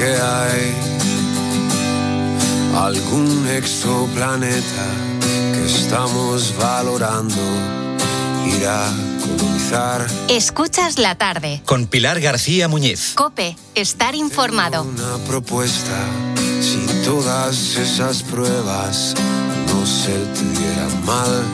que hay algún exoplaneta que estamos valorando ir a colonizar. Escuchas la tarde. Con Pilar García Muñiz. COPE, estar informado. Una propuesta, si todas esas pruebas no se te dieran mal,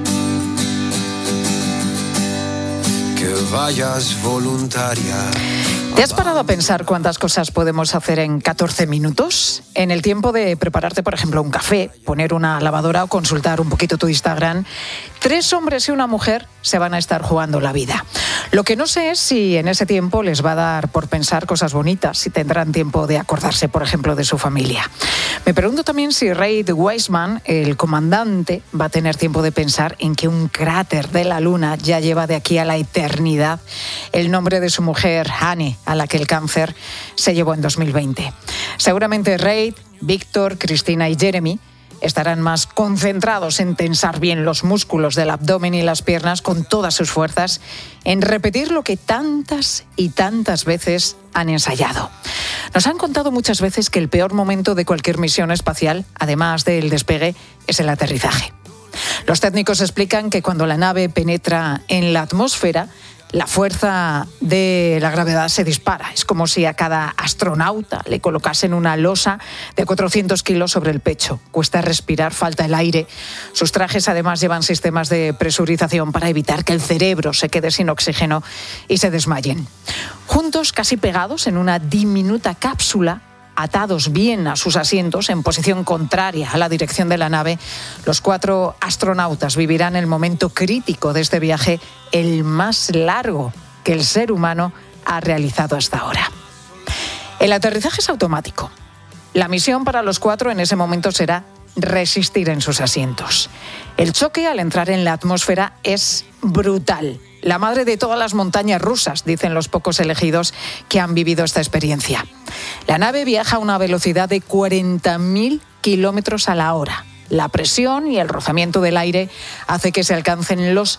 que vayas voluntaria. ¿Te has parado a pensar cuántas cosas podemos hacer en 14 minutos? En el tiempo de prepararte, por ejemplo, un café, poner una lavadora o consultar un poquito tu Instagram, 3 hombres y una mujer se van a estar jugando la vida. Lo que no sé es si en ese tiempo les va a dar por pensar cosas bonitas, si tendrán tiempo de acordarse, por ejemplo, de su familia. Me pregunto también si Reid Wiseman, el comandante, va a tener tiempo de pensar en que un cráter de la Luna ya lleva de aquí a la eternidad el nombre de su mujer, Anne, a la que el cáncer se llevó en 2020. Seguramente Reid, Víctor, Cristina y Jeremy estarán más concentrados en tensar bien los músculos del abdomen y las piernas con todas sus fuerzas, en repetir lo que tantas y tantas veces han ensayado. Nos han contado muchas veces que el peor momento de cualquier misión espacial, además del despegue, es el aterrizaje. Los técnicos explican que cuando la nave penetra en la atmósfera, la fuerza de la gravedad se dispara. Es como si a cada astronauta le colocasen una losa de 400 kilos sobre el pecho. Cuesta respirar, falta el aire. Sus trajes además llevan sistemas de presurización para evitar que el cerebro se quede sin oxígeno y se desmayen. Juntos, casi pegados en una diminuta cápsula, atados bien a sus asientos en posición contraria a la dirección de la nave, los 4 astronautas vivirán el momento crítico de este viaje, el más largo que el ser humano ha realizado hasta ahora. El aterrizaje es automático. La misión para los 4 en ese momento será resistir en sus asientos. El choque al entrar en la atmósfera es brutal. La madre de todas las montañas rusas, dicen los pocos elegidos que han vivido esta experiencia. La nave viaja a una velocidad de 40.000 kilómetros a la hora. La presión y el rozamiento del aire hace que se alcancen los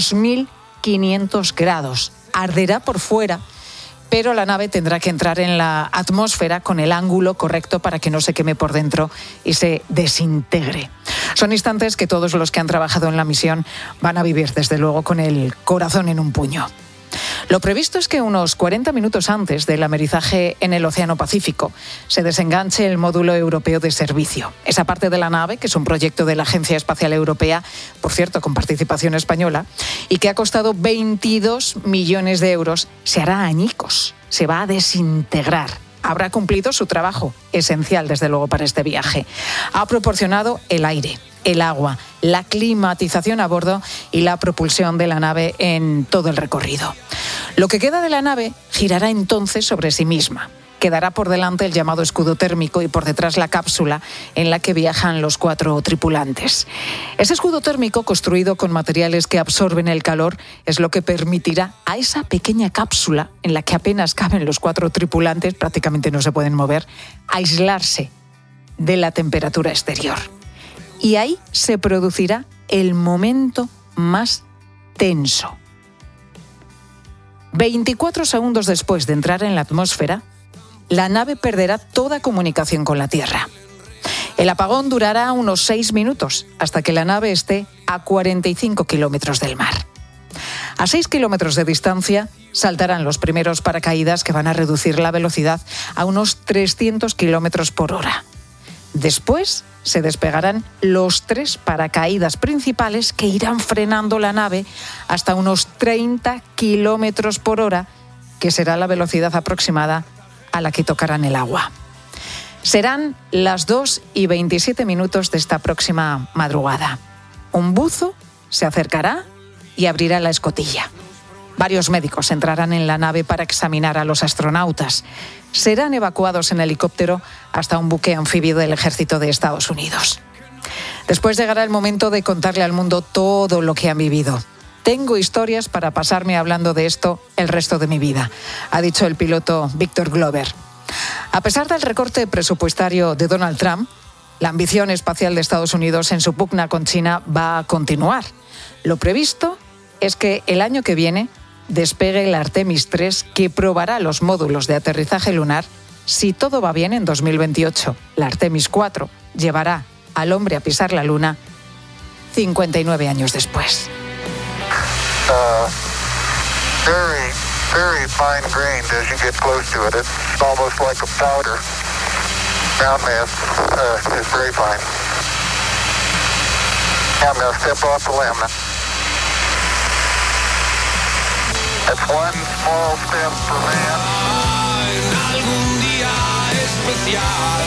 2.500 grados. Arderá por fuera, pero la nave tendrá que entrar en la atmósfera con el ángulo correcto para que no se queme por dentro y se desintegre. Son instantes que todos los que han trabajado en la misión van a vivir, desde luego, con el corazón en un puño. Lo previsto es que unos 40 minutos antes del amerizaje en el Océano Pacífico se desenganche el módulo europeo de servicio. Esa parte de la nave, que es un proyecto de la Agencia Espacial Europea, por cierto, con participación española, y que ha costado 22 millones de euros, se hará añicos, se va a desintegrar. Habrá cumplido su trabajo, esencial desde luego para este viaje. Ha proporcionado el aire, el agua, la climatización a bordo y la propulsión de la nave en todo el recorrido. Lo que queda de la nave girará entonces sobre sí misma. Quedará por delante el llamado escudo térmico y por detrás la cápsula en la que viajan los 4 tripulantes. Ese escudo térmico, construido con materiales que absorben el calor, es lo que permitirá a esa pequeña cápsula, en la que apenas caben los 4 tripulantes, prácticamente no se pueden mover, aislarse de la temperatura exterior. Y ahí se producirá el momento más tenso. 24 segundos después de entrar en la atmósfera, la nave perderá toda comunicación con la Tierra. El apagón durará unos 6 minutos, hasta que la nave esté a 45 kilómetros del mar. A 6 kilómetros de distancia saltarán los primeros paracaídas que van a reducir la velocidad a unos 300 kilómetros por hora. Después se despegarán los 3 paracaídas principales que irán frenando la nave hasta unos 30 kilómetros por hora, que será la velocidad aproximada a la que tocarán el agua. Serán las 2:27 de esta próxima madrugada. Un buzo se acercará y abrirá la escotilla. Varios médicos entrarán en la nave para examinar a los astronautas. Serán evacuados en helicóptero hasta un buque anfibio del Ejército de Estados Unidos. Después llegará el momento de contarle al mundo todo lo que han vivido. Tengo historias para pasarme hablando de esto el resto de mi vida, ha dicho el piloto Victor Glover. A pesar del recorte presupuestario de Donald Trump, la ambición espacial de Estados Unidos en su pugna con China va a continuar. Lo previsto es que el año que viene despegue el Artemis 3, que probará los módulos de aterrizaje lunar Si todo va bien, en 2028, la Artemis 4 llevará al hombre a pisar la Luna 59 años después. Very, very fine grained as you get close to it. It's almost like a powder. Ground mass is very fine. I'm going to step off the limb. That's one small step for man. En algún día especial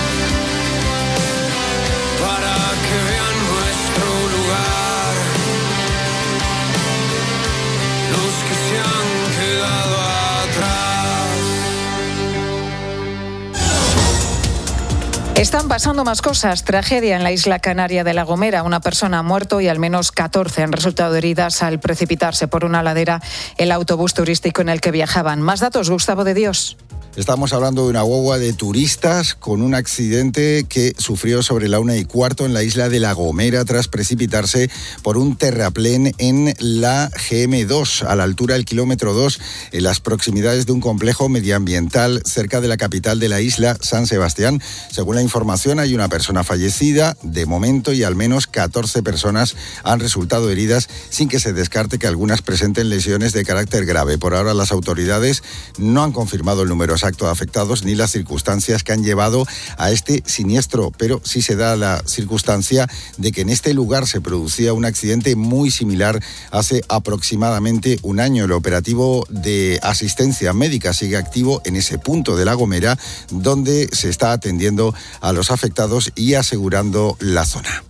para que vean nuestro lugar, los que se han quedado atrás. Están pasando más cosas. Tragedia en la isla canaria de La Gomera. Una persona ha muerto y al menos 14 han resultado heridas al precipitarse por una ladera el autobús turístico en el que viajaban. Más datos, Gustavo de Dios. Estamos hablando de una guagua de turistas con un accidente que sufrió sobre la 1:15 en la isla de La Gomera tras precipitarse por un terraplén en la GM2, a la altura del kilómetro 2, en las proximidades de un complejo medioambiental cerca de la capital de la isla, San Sebastián. Según la información, hay una persona fallecida de momento y al menos 14 personas han resultado heridas, sin que se descarte que algunas presenten lesiones de carácter grave. Por ahora, las autoridades no han confirmado el número exacto de afectados ni las circunstancias que han llevado a este siniestro, pero sí se da la circunstancia de que en este lugar se producía un accidente muy similar hace aproximadamente un año. El operativo de asistencia médica sigue activo en ese punto de La Gomera, donde se está atendiendo a los afectados y asegurando la zona.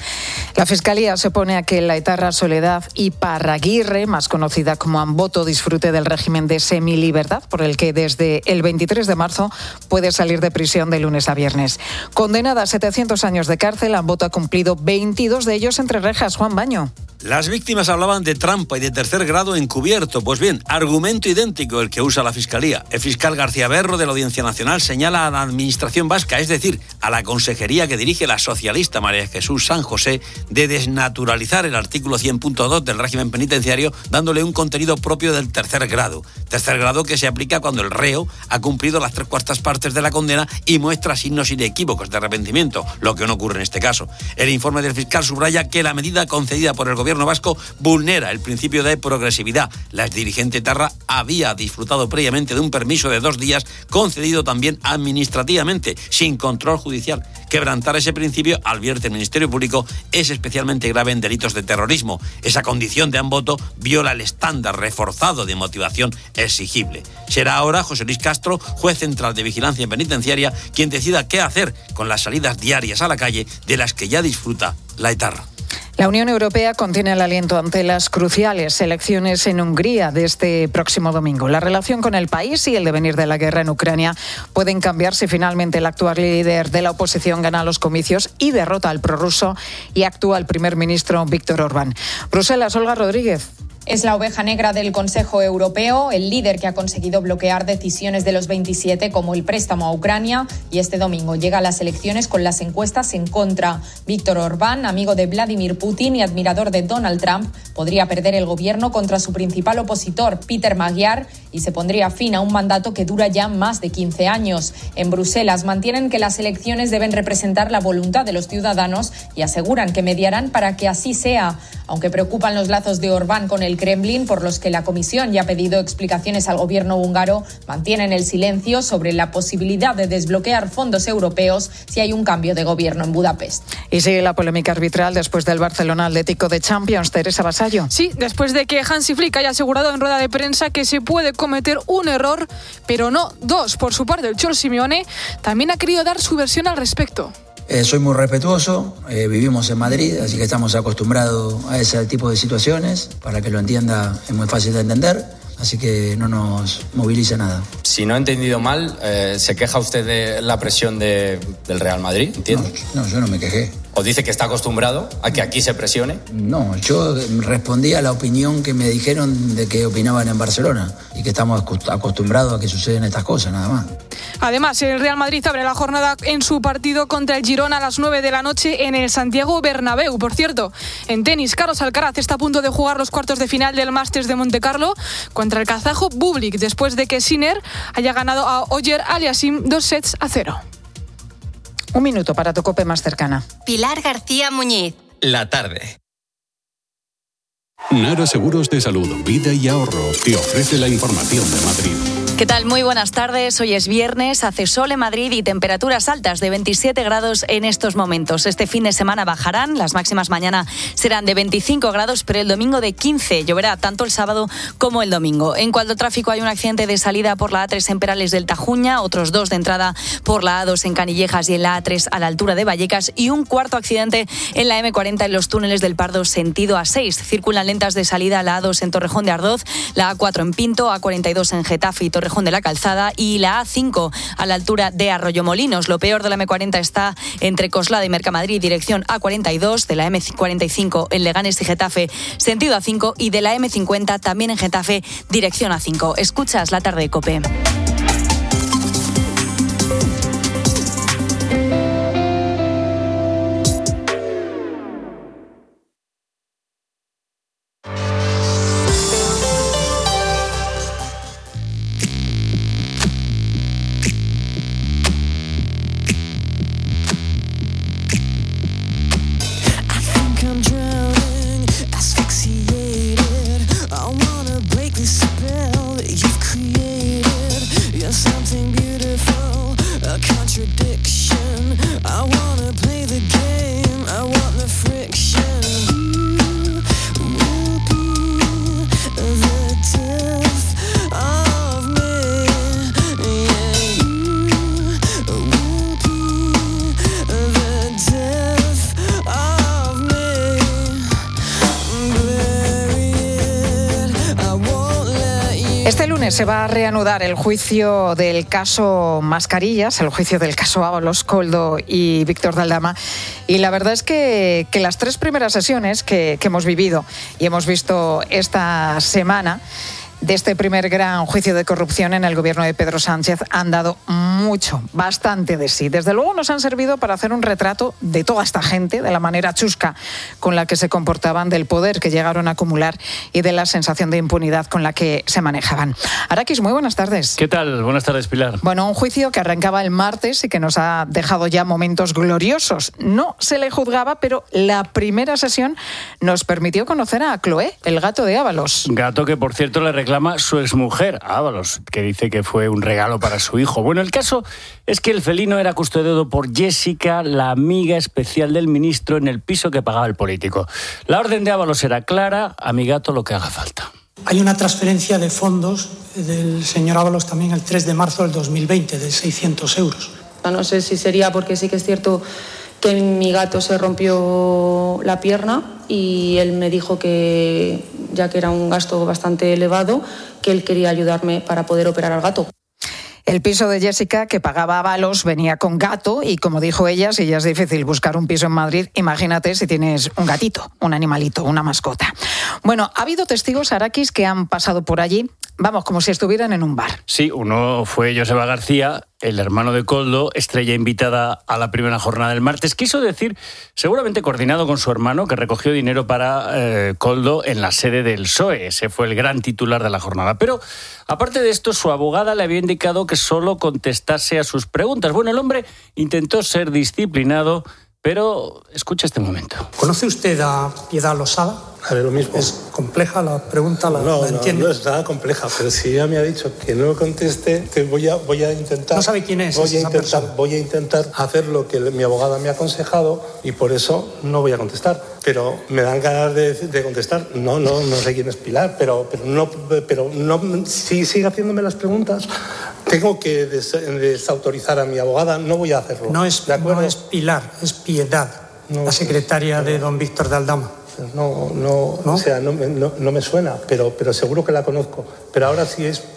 La Fiscalía se opone a que la etarra Soledad Iparraguirre, más conocida como Amboto, disfrute del régimen de semilibertad, por el que desde el 23 de marzo puede salir de prisión de lunes a viernes. Condenada a 700 años de cárcel, Amboto ha cumplido 22 de ellos entre rejas. Juan Baño. Las víctimas hablaban de trampa y de tercer grado encubierto. Pues bien, argumento idéntico el que usa la Fiscalía. El fiscal García Berro de la Audiencia Nacional señala a la Administración vasca, es decir, a la consejería que dirige la socialista María Jesús San José, de desnaturalizar el artículo 100.2 del régimen penitenciario, dándole un contenido propio del tercer grado. Tercer grado que se aplica cuando el reo ha cumplido las 3/4 partes de la condena y muestra signos inequívocos de arrepentimiento, lo que no ocurre en este caso. El informe del fiscal subraya que la medida concedida por el gobierno vasco vulnera el principio de progresividad. La exdirigente etarra había disfrutado previamente de un permiso de 2 días concedido también administrativamente, sin control judicial. Quebrantar ese principio, advierte el Ministerio Público, es especialmente grave en delitos de terrorismo. Esa condición de Amboto viola el estándar reforzado de motivación exigible. Será ahora José Luis Castro, juez central de vigilancia penitenciaria, quien decida qué hacer con las salidas diarias a la calle de las que ya disfruta la etarra. La Unión Europea contiene el aliento ante las cruciales elecciones en Hungría de este próximo domingo. La relación con el país y el devenir de la guerra en Ucrania pueden cambiar si finalmente el actual líder de la oposición gana los comicios y derrota al prorruso y actúa el primer ministro Víctor Orbán. Bruselas, Olga Rodríguez. Es la oveja negra del Consejo Europeo, el líder que ha conseguido bloquear decisiones de los 27 como el préstamo a Ucrania, y este domingo llega a las elecciones con las encuestas en contra. Víctor Orbán, amigo de Vladimir Putin y admirador de Donald Trump, podría perder el gobierno contra su principal opositor, Peter Magyar, y se pondría fin a un mandato que dura ya más de 15 años. En Bruselas mantienen que las elecciones deben representar la voluntad de los ciudadanos y aseguran que mediarán para que así sea. Aunque preocupan los lazos de Orbán con el Kremlin, por los que la Comisión ya ha pedido explicaciones al gobierno húngaro, mantienen el silencio sobre la posibilidad de desbloquear fondos europeos si hay un cambio de gobierno en Budapest. Y sigue la polémica arbitral después del Barcelona Atlético de Champions. Teresa Vasallo. Sí, después de que Hansi Flick haya asegurado en rueda de prensa que se puede cometer un error, pero no 2. Por su parte, el Cholo Simeone también ha querido dar su versión al respecto. Soy muy respetuoso, vivimos en Madrid, así que estamos acostumbrados a ese tipo de situaciones. Para que lo entienda, es muy fácil de entender, así que no nos moviliza nada. Si no he entendido mal, ¿se queja usted de la presión del Real Madrid? ¿Entiendo? No, yo no me quejé. ¿O dice que está acostumbrado a que aquí se presione? No, yo respondí a la opinión que me dijeron de que opinaban en Barcelona y que estamos acostumbrados a que suceden estas cosas, nada más. Además, el Real Madrid abre la jornada en su partido contra el Girona a las 9 de la noche en el Santiago Bernabéu. Por cierto, en tenis, Carlos Alcaraz está a punto de jugar los cuartos de final del Masters de Montecarlo contra el kazajo Bublik, después de que Sinner haya ganado a Oyer Aliassime 2-0. Un minuto para tu COPE más cercana. Pilar García Muñiz. La tarde. Nara Seguros de Salud, Vida y Ahorro te ofrece la información de Madrid. ¿Qué tal? Muy buenas tardes. Hoy es viernes, hace sol en Madrid y temperaturas altas de 27 grados en estos momentos. Este fin de semana bajarán, las máximas mañana serán de 25 grados, pero el domingo de 15. Lloverá tanto el sábado como el domingo. En cuanto al tráfico, hay un accidente de salida por la A3 en Perales del Tajuña, otros 2 de entrada por la A2 en Canillejas y en la A3 a la altura de Vallecas, y un cuarto accidente en la M40 en los túneles del Pardo sentido A6. Circulan lentas de salida la A2 en Torrejón de Ardoz, la A4 en Pinto, A42 en Getafe y Torrejón de la Calzada, y la A5 a la altura de Arroyomolinos. Lo peor de la M40 está entre Coslada y Mercamadrid, dirección A42, de la M45 en Leganés y Getafe, sentido A5, y de la M50 también en Getafe, dirección A5. Escuchas La Tarde de COPE. Este lunes se va a reanudar el juicio del caso Mascarillas, el juicio del caso Ábalos, Koldo y Víctor de Aldama. Y la verdad es que las 3 primeras sesiones que hemos vivido y hemos visto esta semana de este primer gran juicio de corrupción en el gobierno de Pedro Sánchez han dado bastante de sí. Desde luego nos han servido para hacer un retrato de toda esta gente, de la manera chusca con la que se comportaban, del poder que llegaron a acumular y de la sensación de impunidad con la que se manejaban. Arakis, muy buenas tardes. ¿Qué tal? Buenas tardes, Pilar. Bueno, un juicio que arrancaba el martes y que nos ha dejado ya momentos gloriosos. No se le juzgaba, pero la primera sesión nos permitió conocer a Chloé, el gato de Ábalos. Gato que, por cierto, le reclama su exmujer, Ábalos, que dice que fue un regalo para su hijo. Bueno, el caso es que el felino era custodiado por Jessica, la amiga especial del ministro, en el piso que pagaba el político. La orden de Ábalos era clara: a mi gato lo que haga falta. Hay una transferencia de fondos del señor Ábalos también el 3 de marzo del 2020, de 600 euros. No sé si sería porque sí que es cierto que mi gato se rompió la pierna y él me dijo que, ya que era un gasto bastante elevado, que él quería ayudarme para poder operar al gato. El piso de Jessica, que pagaba Ábalos, venía con gato y, como dijo ella, si ya es difícil buscar un piso en Madrid, imagínate si tienes un gatito, un animalito, una mascota. Bueno, ha habido testigos, Arakis, que han pasado por allí, vamos, como si estuvieran en un bar. Sí, uno fue Joseba García, el hermano de Koldo, estrella invitada a la primera jornada del martes. Quiso decir, seguramente coordinado con su hermano, que recogió dinero para Koldo en la sede del PSOE. Ese fue el gran titular de la jornada. Pero, aparte de esto, su abogada le había indicado que solo contestase a sus preguntas. Bueno, el hombre intentó ser disciplinado, pero escucha este momento. ¿Conoce usted a Piedad Losada? Haré lo mismo. ¿Es compleja la pregunta? ¿La entiende? No es nada compleja, pero si ella me ha dicho que no conteste, que voy a intentar... ¿No sabe quién es esa persona? Voy a intentar hacer lo que mi abogada me ha aconsejado y por eso no voy a contestar. Pero me dan ganas de contestar. No sé quién es Pilar, pero no, si sigue haciéndome las preguntas, tengo que desautorizar a mi abogada, no voy a hacerlo. No es Pilar, es Piedad, la secretaria de don Víctor de Aldama. No, o sea, no me suena, pero seguro que la conozco. Pero ahora sí es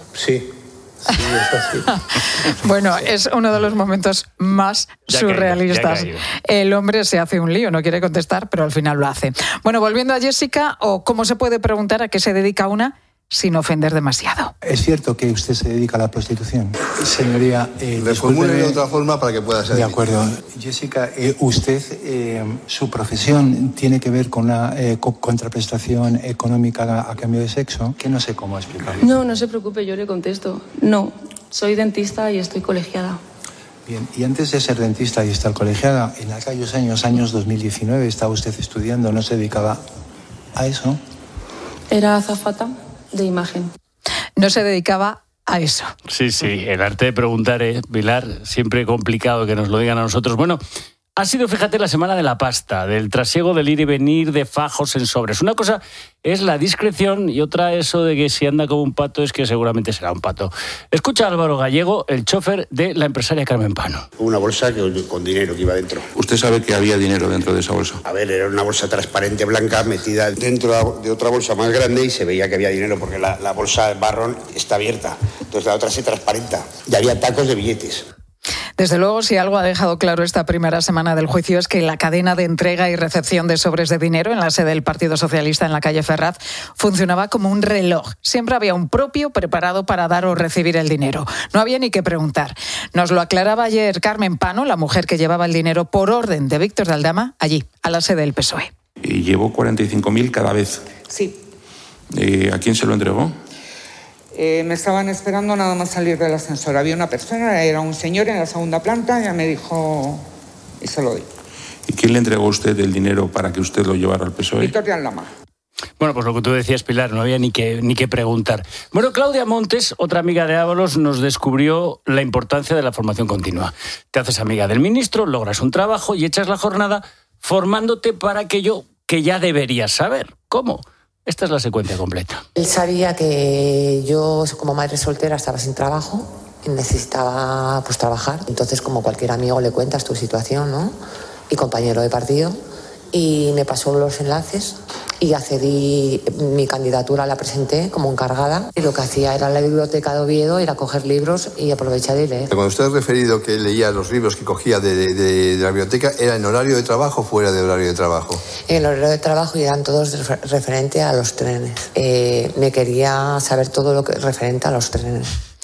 así. Bueno, es uno de los momentos más surrealistas. El hombre se hace un lío, no quiere contestar, pero al final lo hace. Bueno, volviendo a Jessica, o cómo se puede preguntar a qué se dedica una sin ofender demasiado. ¿Es cierto que usted se dedica a la prostitución? Señoría, reformule de otra forma para que pueda ser. De acuerdo. Jessica, usted, su profesión tiene que ver con una contraprestación económica a cambio de sexo, que no sé cómo explicarlo. No se preocupe, yo le contesto. No, soy dentista y estoy colegiada. Bien, y antes de ser dentista y estar colegiada, en aquellos años 2019, estaba usted estudiando, ¿no se dedicaba a eso? Era azafata de imagen. No se dedicaba a eso. Sí, el arte de preguntar, Pilar, siempre complicado que nos lo digan a nosotros. Bueno, ha sido, fíjate, la semana de la pasta, del trasiego, del ir y venir, de fajos en sobres. Una cosa es la discreción y otra eso de que si anda como un pato es que seguramente será un pato. Escucha a Álvaro Gallego, el chofer de la empresaria Carmen Pano. Una bolsa con dinero que iba dentro. ¿Usted sabe que había dinero dentro de esa bolsa? A ver, era una bolsa transparente blanca metida dentro de otra bolsa más grande y se veía que había dinero porque la bolsa marrón está abierta. Entonces la otra se transparenta y había tacos de billetes. Desde luego, si algo ha dejado claro esta primera semana del juicio es que la cadena de entrega y recepción de sobres de dinero en la sede del Partido Socialista en la calle Ferraz funcionaba como un reloj. Siempre había un propio preparado para dar o recibir el dinero. No había ni que preguntar. Nos lo aclaraba ayer Carmen Pano, la mujer que llevaba el dinero por orden de Víctor de Aldama, allí, a la sede del PSOE. ¿Y llevó 45.000 cada vez? Sí. ¿A quién se lo entregó? Me estaban esperando nada más salir del ascensor. Había una persona, era un señor en la segunda planta, ya me dijo y se lo di. ¿Y quién le entregó a usted el dinero para que usted lo llevara al PSOE? Víctor de Aldama. Bueno, pues lo que tú decías, Pilar, no había ni que preguntar. Bueno, Claudia Montes, otra amiga de Ábalos, nos descubrió la importancia de la formación continua. Te haces amiga del ministro, logras un trabajo y echas la jornada formándote para aquello que ya deberías saber. ¿Cómo? Esta es la secuencia completa. Él sabía que yo, como madre soltera, estaba sin trabajo y necesitaba trabajar. Entonces, como cualquier amigo, le cuentas tu situación, ¿no? Y compañero de partido. Y me pasó los enlaces y accedí, mi candidatura la presenté como encargada. Y lo que hacía era la biblioteca de Oviedo, ir a coger libros y aprovechar y leer. Cuando usted ha referido que leía los libros que cogía de la biblioteca, ¿era en horario de trabajo o fuera de horario de trabajo? En el horario de trabajo y eran todos referente a los trenes. Me quería saber todo lo que referente a los trenes.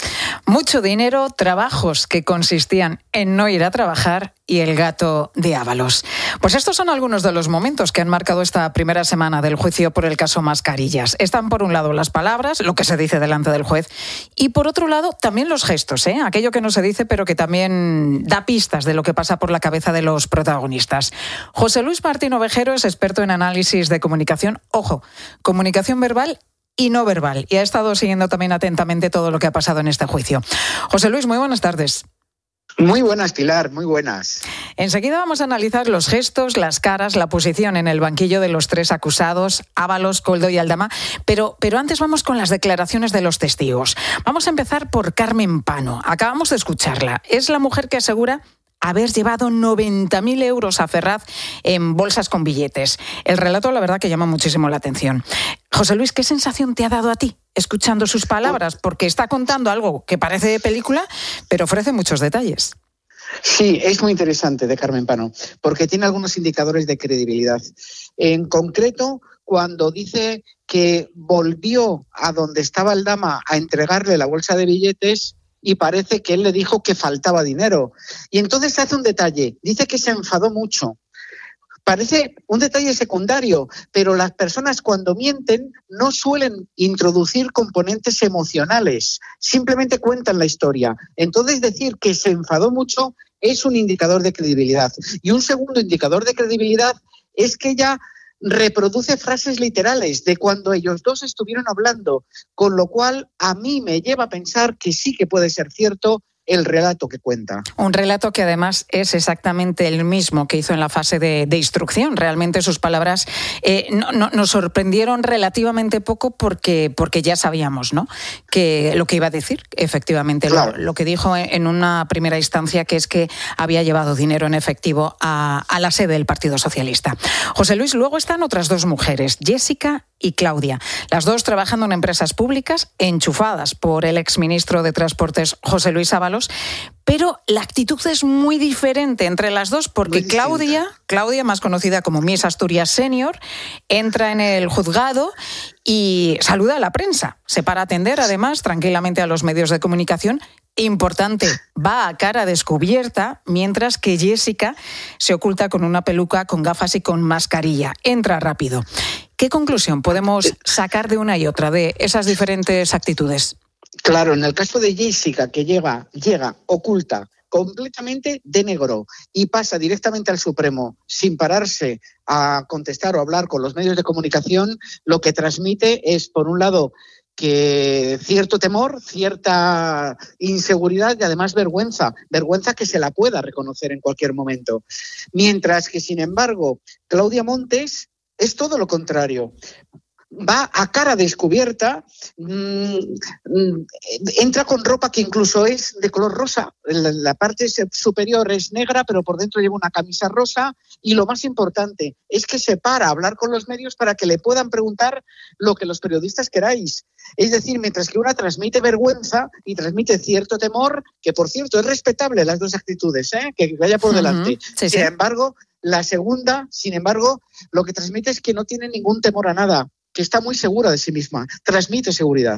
Mucho dinero, trabajos que consistían en no ir a trabajar y el gato de Ábalos. Pues estos son algunos de los momentos que han marcado esta primera semana del juicio por el caso Mascarillas. Están por un lado las palabras, lo que se dice delante del juez, y por otro lado también los gestos, aquello que no se dice pero que también da pistas de lo que pasa por la cabeza de los protagonistas. José Luis Martín Ovejero es experto en análisis de comunicación, ojo, comunicación verbal y no verbal, y ha estado siguiendo también atentamente todo lo que ha pasado en este juicio. José Luis, muy buenas tardes. Muy buenas, Pilar, muy buenas. Enseguida vamos a analizar los gestos, las caras, la posición en el banquillo de los tres acusados, Ábalos, Koldo y Aldama, pero antes vamos con las declaraciones de los testigos. Vamos a empezar por Carmen Pano. Acabamos de escucharla. Es la mujer que asegura haber llevado 90.000 euros a Ferraz en bolsas con billetes. El relato, la verdad, que llama muchísimo la atención. José Luis, ¿qué sensación te ha dado a ti escuchando sus palabras? Porque está contando algo que parece de película, pero ofrece muchos detalles. Sí, es muy interesante de Carmen Pano, porque tiene algunos indicadores de credibilidad. En concreto, cuando dice que volvió a donde estaba Aldama a entregarle la bolsa de billetes, y parece que él le dijo que faltaba dinero. Y entonces hace un detalle, dice que se enfadó mucho. Parece un detalle secundario, pero las personas cuando mienten no suelen introducir componentes emocionales, simplemente cuentan la historia. Entonces decir que se enfadó mucho es un indicador de credibilidad. Y un segundo indicador de credibilidad es que ella reproduce frases literales de cuando ellos dos estuvieron hablando, con lo cual a mí me lleva a pensar que sí que puede ser cierto el relato que cuenta. Un relato que además es exactamente el mismo que hizo en la fase de instrucción. Realmente sus palabras nos sorprendieron relativamente poco porque ya sabíamos, ¿no?, que lo que iba a decir, efectivamente, claro. Lo que dijo en una primera instancia, que es que había llevado dinero en efectivo a la sede del Partido Socialista. José Luis, luego están otras dos mujeres, Jessica y Claudia. Las dos trabajando en empresas públicas, enchufadas por el exministro de Transportes José Luis Ábalos, pero la actitud es muy diferente entre las dos porque Claudia, más conocida como Miss Asturias Senior, entra en el juzgado y saluda a la prensa. Se para a atender, además, tranquilamente a los medios de comunicación. Importante, va a cara descubierta, mientras que Jessica se oculta con una peluca, con gafas y con mascarilla. Entra rápido. ¿Qué conclusión podemos sacar de una y otra de esas diferentes actitudes? Claro, en el caso de Jessica, que llega oculta, completamente de negro y pasa directamente al Supremo sin pararse a contestar o hablar con los medios de comunicación, lo que transmite es, por un lado, que cierto temor, cierta inseguridad y además vergüenza que se la pueda reconocer en cualquier momento. Mientras que, sin embargo, Claudia Montes es todo lo contrario. Va a cara descubierta, entra con ropa que incluso es de color rosa. La parte superior es negra, pero por dentro lleva una camisa rosa. Y lo más importante es que se para a hablar con los medios para que le puedan preguntar lo que los periodistas queráis. Es decir, mientras que una transmite vergüenza y transmite cierto temor, que por cierto es respetable las dos actitudes, que vaya por delante. Sí, Sin embargo, la segunda, lo que transmite es que no tiene ningún temor a nada, que está muy segura de sí misma, transmite seguridad.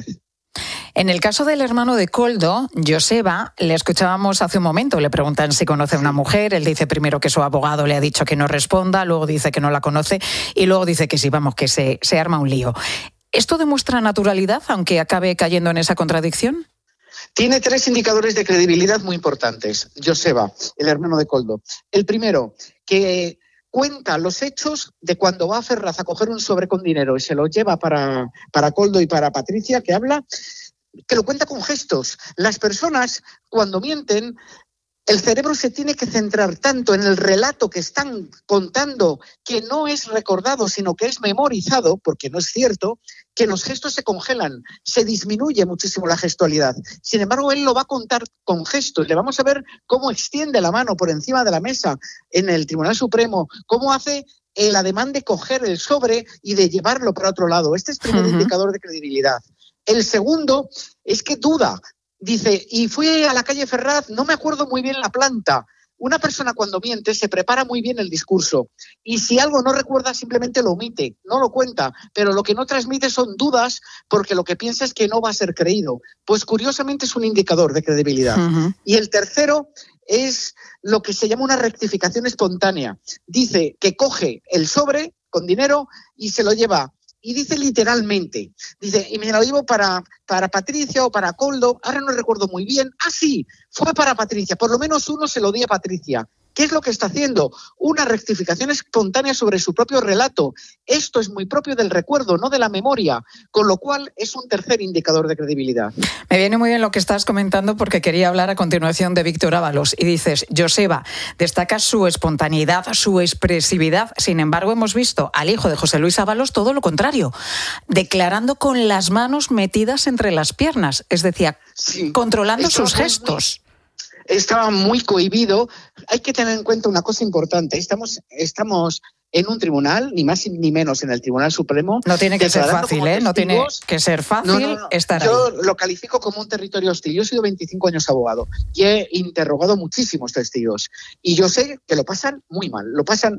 En el caso del hermano de Koldo, Joseba, le escuchábamos hace un momento, le preguntan si conoce a una mujer, él dice primero que su abogado le ha dicho que no responda, luego dice que no la conoce y luego dice que sí, vamos, que se arma un lío. ¿Esto demuestra naturalidad, aunque acabe cayendo en esa contradicción? Tiene 3 indicadores de credibilidad muy importantes, Joseba, el hermano de Koldo. El primero, que cuenta los hechos de cuando va a Ferraz a coger un sobre con dinero y se lo lleva para Koldo y para Patricia, que habla, que lo cuenta con gestos. Las personas, cuando mienten, el cerebro se tiene que centrar tanto en el relato que están contando, que no es recordado, sino que es memorizado, porque no es cierto, que los gestos se congelan, se disminuye muchísimo la gestualidad. Sin embargo, él lo va a contar con gestos. Le vamos a ver cómo extiende la mano por encima de la mesa en el Tribunal Supremo, cómo hace el ademán de coger el sobre y de llevarlo para otro lado. Este es el primer indicador de credibilidad. El segundo es que duda. Dice, y fui a la calle Ferraz, no me acuerdo muy bien la planta. Una persona cuando miente se prepara muy bien el discurso y si algo no recuerda simplemente lo omite, no lo cuenta, pero lo que no transmite son dudas porque lo que piensa es que no va a ser creído. Pues curiosamente es un indicador de credibilidad. Y el tercero es lo que se llama una rectificación espontánea. Dice que coge el sobre con dinero y se lo lleva. Y dice literalmente, dice, y me lo llevo para Patricia o para Koldo, ahora no recuerdo muy bien. Ah, sí, fue para Patricia, por lo menos uno se lo di a Patricia. ¿Qué es lo que está haciendo? Una rectificación espontánea sobre su propio relato. Esto es muy propio del recuerdo, no de la memoria, con lo cual es un tercer indicador de credibilidad. Me viene muy bien lo que estás comentando porque quería hablar a continuación de Víctor Ábalos. Y dices, Joseba, destaca su espontaneidad, su expresividad. Sin embargo, hemos visto al hijo de José Luis Ábalos todo lo contrario, declarando con las manos metidas entre las piernas, es decir, controlando sus gestos. Estaba muy cohibido. Hay que tener en cuenta una cosa importante. Estamos en un tribunal, ni más ni menos en el Tribunal Supremo. No tiene que ser fácil, No tiene que ser fácil estar ahí. Yo lo califico como un territorio hostil. Yo he sido 25 años abogado y he interrogado muchísimos testigos. Y yo sé que lo pasan muy mal.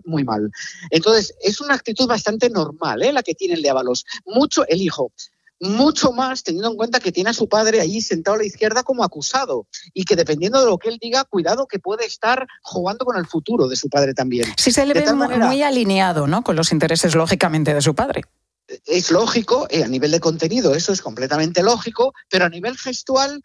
Entonces, es una actitud bastante normal, la que tiene el de Ábalos. El hijo. Mucho más teniendo en cuenta que tiene a su padre allí sentado a la izquierda como acusado y que dependiendo de lo que él diga, cuidado que puede estar jugando con el futuro de su padre también. Sí, se le ve muy alineado, ¿no?, con los intereses, lógicamente, de su padre. Es lógico, a nivel de contenido eso es completamente lógico, pero a nivel gestual,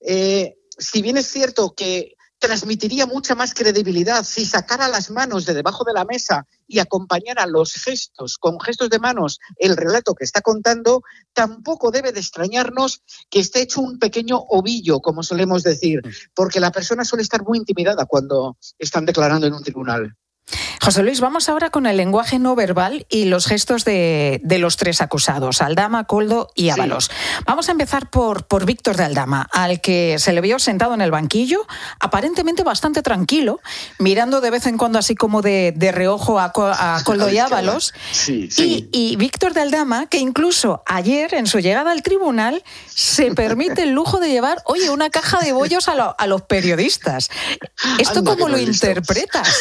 si bien es cierto que transmitiría mucha más credibilidad si sacara las manos de debajo de la mesa y acompañara los gestos, con gestos de manos, el relato que está contando, tampoco debe de extrañarnos que esté hecho un pequeño ovillo, como solemos decir, porque la persona suele estar muy intimidada cuando están declarando en un tribunal. José Luis, vamos ahora con el lenguaje no verbal y los gestos de los tres acusados, Aldama, Koldo y Ábalos. Sí. Vamos a empezar por Víctor de Aldama, al que se le vio sentado en el banquillo, aparentemente bastante tranquilo, mirando de vez en cuando así como de reojo a Koldo y Ábalos. Sí, sí. Y Víctor de Aldama, que incluso ayer, en su llegada al tribunal, se permite el lujo de llevar, oye, una caja de bollos a los periodistas. ¿Esto cómo lo interpretas?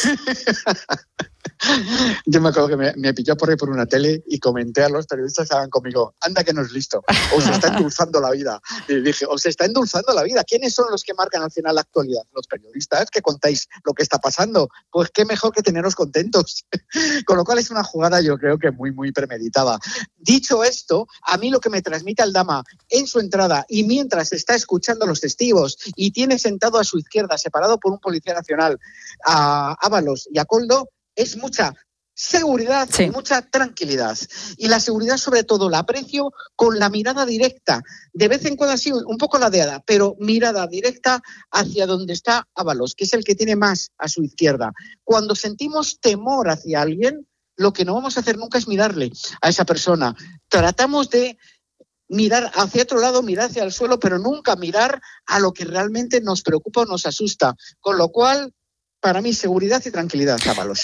Yo me acuerdo que me pilló por ahí por una tele y comenté a los periodistas que estaban conmigo, anda que no es listo, os está endulzando la vida. Y dije, os está endulzando la vida. ¿Quiénes son los que marcan al final la actualidad? Los periodistas que contáis lo que está pasando. Pues qué mejor que teneros contentos. Con lo cual es una jugada yo creo que muy, muy premeditada. Dicho esto, a mí lo que me transmite Aldama en su entrada y mientras está escuchando a los testigos y tiene sentado a su izquierda, separado por un policía nacional, a Ábalos y a Koldo, es mucha seguridad y mucha tranquilidad. Y la seguridad, sobre todo, la aprecio con la mirada directa. De vez en cuando así, un poco ladeada, pero mirada directa hacia donde está Ábalos, que es el que tiene más a su izquierda. Cuando sentimos temor hacia alguien, lo que no vamos a hacer nunca es mirarle a esa persona. Tratamos de mirar hacia otro lado, mirar hacia el suelo, pero nunca mirar a lo que realmente nos preocupa o nos asusta. Con lo cual, para mí, seguridad y tranquilidad, Ábalos.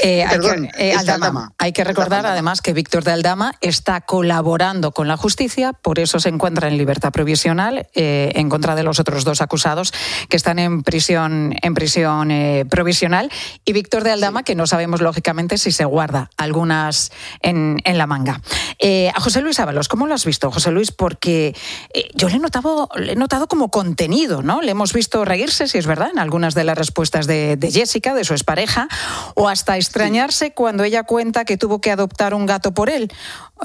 Hay que recordar además que Víctor de Aldama está colaborando con la justicia, por eso se encuentra en libertad provisional en contra de los otros dos acusados que están en prisión provisional, y Víctor de Aldama, que no sabemos lógicamente si se guarda algunas en la manga. A José Luis Ábalos, ¿cómo lo has visto, José Luis? Porque yo le he notado como contenido, ¿no? Le hemos visto reírse, si es verdad, en algunas de las respuestas de Jessica, de su expareja, o hasta extrañarse cuando ella cuenta que tuvo que adoptar un gato por él.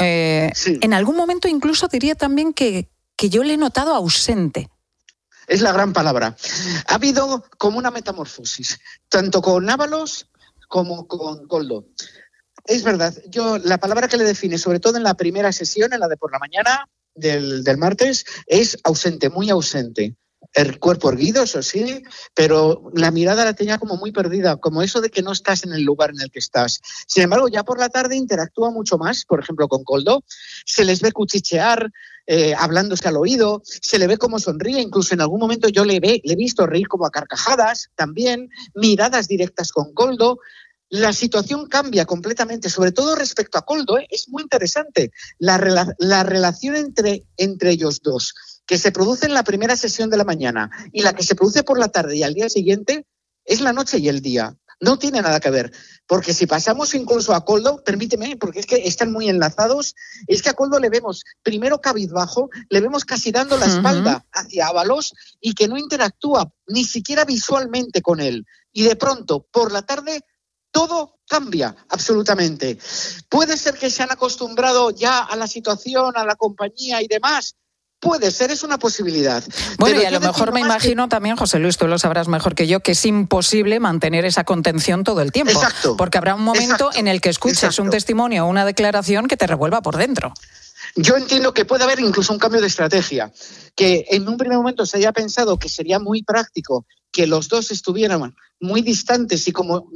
En algún momento incluso diría también que yo le he notado ausente. Es la gran palabra. Ha habido como una metamorfosis, tanto con Ábalos como con Koldo. Es verdad, yo la palabra que le define, sobre todo en la primera sesión, en la de por la mañana del martes, es ausente, muy ausente. El cuerpo erguido, eso sí, pero la mirada la tenía como muy perdida, como eso de que no estás en el lugar en el que estás. Sin embargo, ya por la tarde interactúa mucho más, por ejemplo, con Koldo. Se les ve cuchichear, hablándose al oído, se le ve como sonríe, incluso en algún momento yo le he visto reír como a carcajadas, también miradas directas con Koldo. La situación cambia completamente, sobre todo respecto a Koldo, es muy interesante la relación entre ellos dos, que se produce en la primera sesión de la mañana y la que se produce por la tarde y al día siguiente es la noche y el día. No tiene nada que ver, porque si pasamos incluso a Koldo, permíteme, porque es que están muy enlazados, es que a Koldo le vemos primero cabizbajo, le vemos casi dando la espalda hacia Ábalos y que no interactúa ni siquiera visualmente con él. Y de pronto, por la tarde, todo cambia absolutamente. Puede ser que se han acostumbrado ya a la situación, a la compañía y demás. Puede ser, es una posibilidad. Bueno, pero y a lo mejor me imagino también, José Luis, tú lo sabrás mejor que yo, que es imposible mantener esa contención todo el tiempo. Exacto. Porque habrá un momento en el que escuches un testimonio o una declaración que te revuelva por dentro. Yo entiendo que puede haber incluso un cambio de estrategia, que en un primer momento se haya pensado que sería muy práctico que los dos estuvieran muy distantes y como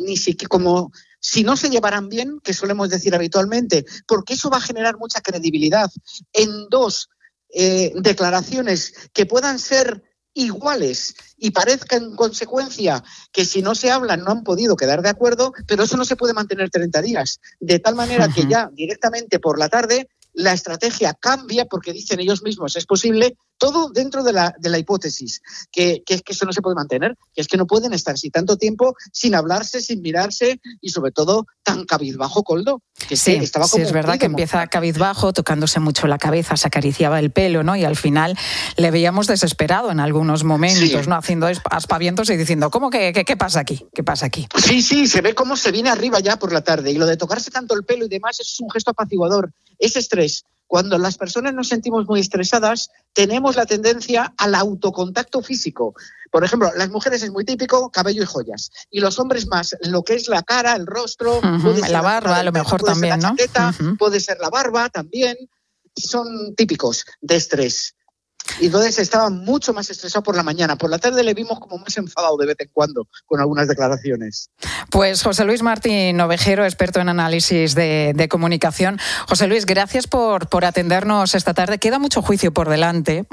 si no se llevaran bien, que solemos decir habitualmente, porque eso va a generar mucha credibilidad en dos declaraciones que puedan ser iguales y parezca en consecuencia que si no se hablan no han podido quedar de acuerdo, pero eso no se puede mantener 30 días, de tal manera que ya directamente por la tarde la estrategia cambia porque dicen ellos mismos es posible, todo dentro de la hipótesis, que es que eso no se puede mantener, que es que no pueden estar así tanto tiempo sin hablarse, sin mirarse y sobre todo tan cabizbajo Koldo. Que sí, estaba como es verdad que empieza cabizbajo, tocándose mucho la cabeza, se acariciaba el pelo, ¿no? Y al final le veíamos desesperado en algunos momentos, ¿no? Haciendo aspavientos y diciendo, ¿cómo que qué pasa aquí? ¿Qué pasa aquí? Sí, se ve cómo se viene arriba ya por la tarde y lo de tocarse tanto el pelo y demás es un gesto apaciguador, es estrés. Cuando las personas nos sentimos muy estresadas, tenemos la tendencia al autocontacto físico. Por ejemplo, las mujeres es muy típico cabello y joyas. Y los hombres más lo que es la cara, el rostro, la barba, a lo mejor también, ¿no? Chaqueta, puede ser la barba también. Son típicos de estrés. Y entonces estaba mucho más estresado por la mañana. Por la tarde le vimos como más enfadado de vez en cuando con algunas declaraciones. Pues José Luis Martín Ovejero, experto en análisis de comunicación. José Luis, gracias por atendernos esta tarde. Queda mucho juicio por delante.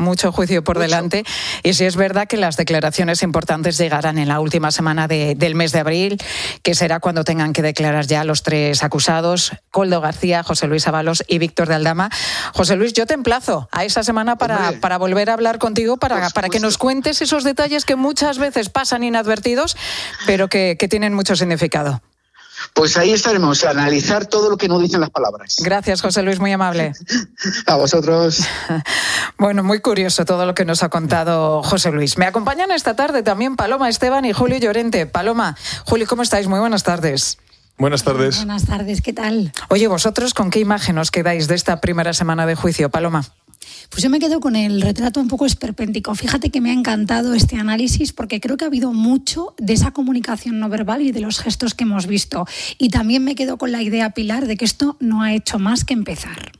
Y sí es verdad que las declaraciones importantes llegarán en la última semana del mes de abril, que será cuando tengan que declarar ya los 3 acusados, Koldo García, José Luis Ábalos y Víctor de Aldama. José Luis, yo te emplazo a esa semana para volver a hablar contigo, para que nos cuentes esos detalles que muchas veces pasan inadvertidos, pero que tienen mucho significado. Pues ahí estaremos, a analizar todo lo que no dicen las palabras. Gracias, José Luis, muy amable. A vosotros. Bueno, muy curioso todo lo que nos ha contado José Luis. Me acompañan esta tarde también Paloma Esteban y Julio Llorente. Paloma, Julio, ¿cómo estáis? Muy buenas tardes. Buenas tardes. Buenas tardes, ¿qué tal? Oye, ¿vosotros con qué imagen os quedáis de esta primera semana de juicio, Paloma? Pues yo me quedo con el retrato un poco esperpéntico. Fíjate que me ha encantado este análisis porque creo que ha habido mucho de esa comunicación no verbal y de los gestos que hemos visto. Y también me quedo con la idea, Pilar, de que esto no ha hecho más que empezar.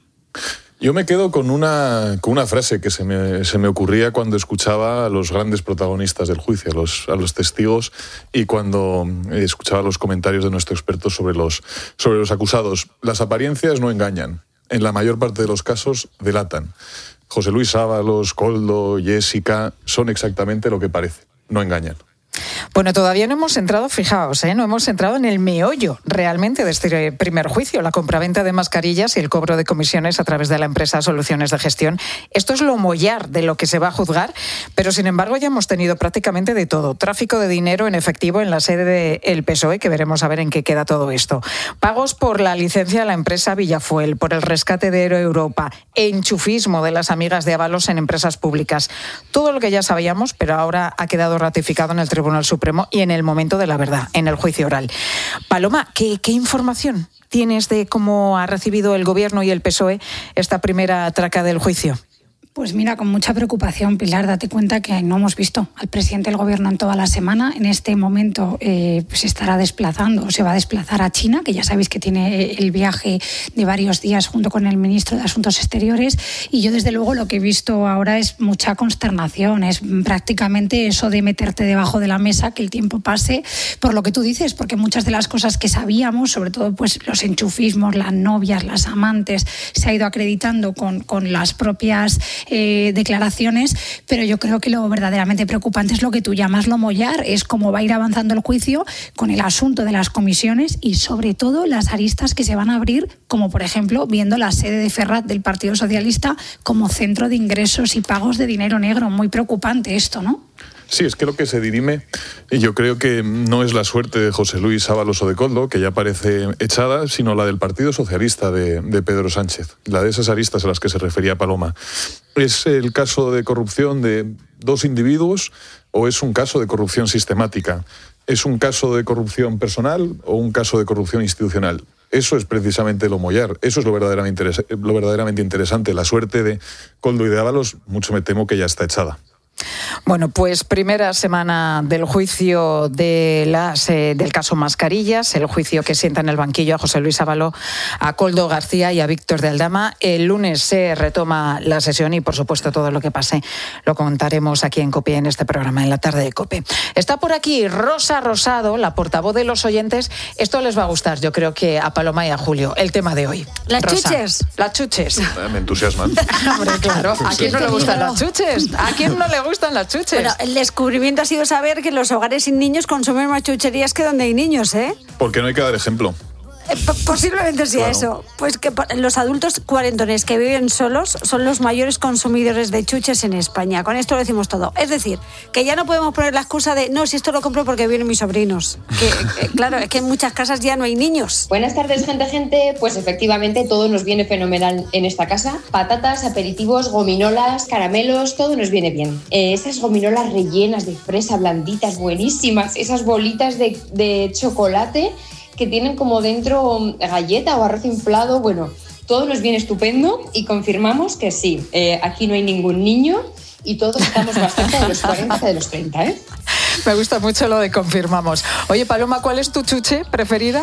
Yo me quedo con una frase que se me ocurría cuando escuchaba a los grandes protagonistas del juicio, a los testigos, y cuando escuchaba los comentarios de nuestro experto sobre los acusados. Las apariencias no engañan. En la mayor parte de los casos delatan. José Luis Ábalos, Koldo, Jessica son exactamente lo que parece, no engañan. Bueno, todavía no hemos entrado, fijaos, no hemos entrado en el meollo realmente de este primer juicio, la compraventa de mascarillas y el cobro de comisiones a través de la empresa Soluciones de Gestión. Esto es lo mollar de lo que se va a juzgar, pero sin embargo ya hemos tenido prácticamente de todo. Tráfico de dinero en efectivo en la sede del PSOE, que veremos a ver en qué queda todo esto. Pagos por la licencia de la empresa Villafuel, por el rescate de Aero Europa, enchufismo de las amigas de Ábalos en empresas públicas. Todo lo que ya sabíamos, pero ahora ha quedado ratificado en el Tribunal Supremo y en el momento de la verdad, en el juicio oral. Paloma, ¿qué información tienes de cómo ha recibido el Gobierno y el PSOE esta primera traca del juicio? Pues mira, con mucha preocupación, Pilar, date cuenta que no hemos visto al presidente del Gobierno en toda la semana. En este momento se estará desplazando, o se va a desplazar a China, que ya sabéis que tiene el viaje de varios días junto con el ministro de Asuntos Exteriores. Y yo, desde luego, lo que he visto ahora es mucha consternación. Es prácticamente eso de meterte debajo de la mesa, que el tiempo pase, por lo que tú dices, porque muchas de las cosas que sabíamos, sobre todo pues los enchufismos, las novias, las amantes, se ha ido acreditando con las propias declaraciones, pero yo creo que lo verdaderamente preocupante es lo que tú llamas lo mollar, es cómo va a ir avanzando el juicio con el asunto de las comisiones y sobre todo las aristas que se van a abrir, como por ejemplo viendo la sede de Ferrat del Partido Socialista como centro de ingresos y pagos de dinero negro. Muy preocupante esto, ¿no? Sí, es que lo que se dirime, yo creo que no es la suerte de José Luis Ábalos o de Koldo, que ya parece echada, sino la del Partido Socialista de Pedro Sánchez, la de esas aristas a las que se refería Paloma. ¿Es el caso de corrupción de 2 individuos o es un caso de corrupción sistemática? ¿Es un caso de corrupción personal o un caso de corrupción institucional? Eso es precisamente lo mollar, eso es lo verdaderamente interesante. La suerte de Koldo y de Ábalos, mucho me temo que ya está echada. Bueno, pues primera semana del juicio del caso Mascarillas, el juicio que sienta en el banquillo a José Luis Ábalos, a Koldo García y a Víctor de Aldama. El lunes se retoma la sesión y, por supuesto, todo lo que pase lo contaremos aquí en COPE, en este programa, en la tarde de COPE. Está por aquí Rosa Rosado, la portavoz de los oyentes. Esto les va a gustar, yo creo que a Paloma y a Julio, el tema de hoy. Las Rosa, chuches. Las chuches. Me entusiasman. Hombre, claro. ¿A quién no le gustan las chuches? ¿A quién no le gustan las chuches? Bueno, el descubrimiento ha sido saber que los hogares sin niños consumen más chucherías que donde hay niños, ¿eh? Porque no hay que dar ejemplo. Posiblemente sea Claro. eso. Pues que los adultos cuarentones que viven solos son los mayores consumidores de chuches en España. Con esto lo decimos todo. Es decir, que ya no podemos poner la excusa de no, si esto lo compro porque vienen mis sobrinos. Claro, es que en muchas casas ya no hay niños. Buenas tardes, gente. Pues efectivamente todo nos viene fenomenal en esta casa. Patatas, aperitivos, gominolas, caramelos, todo nos viene bien. Esas gominolas rellenas de fresa, blanditas, buenísimas. Esas bolitas de chocolate que tienen como dentro galleta o arroz inflado. Bueno, todo nos viene estupendo y confirmamos que sí, aquí no hay ningún niño y todos estamos más cerca de los 40 que de los 30, ¿eh? Me gusta mucho lo de confirmamos. Oye, Paloma, ¿cuál es tu chuche preferida?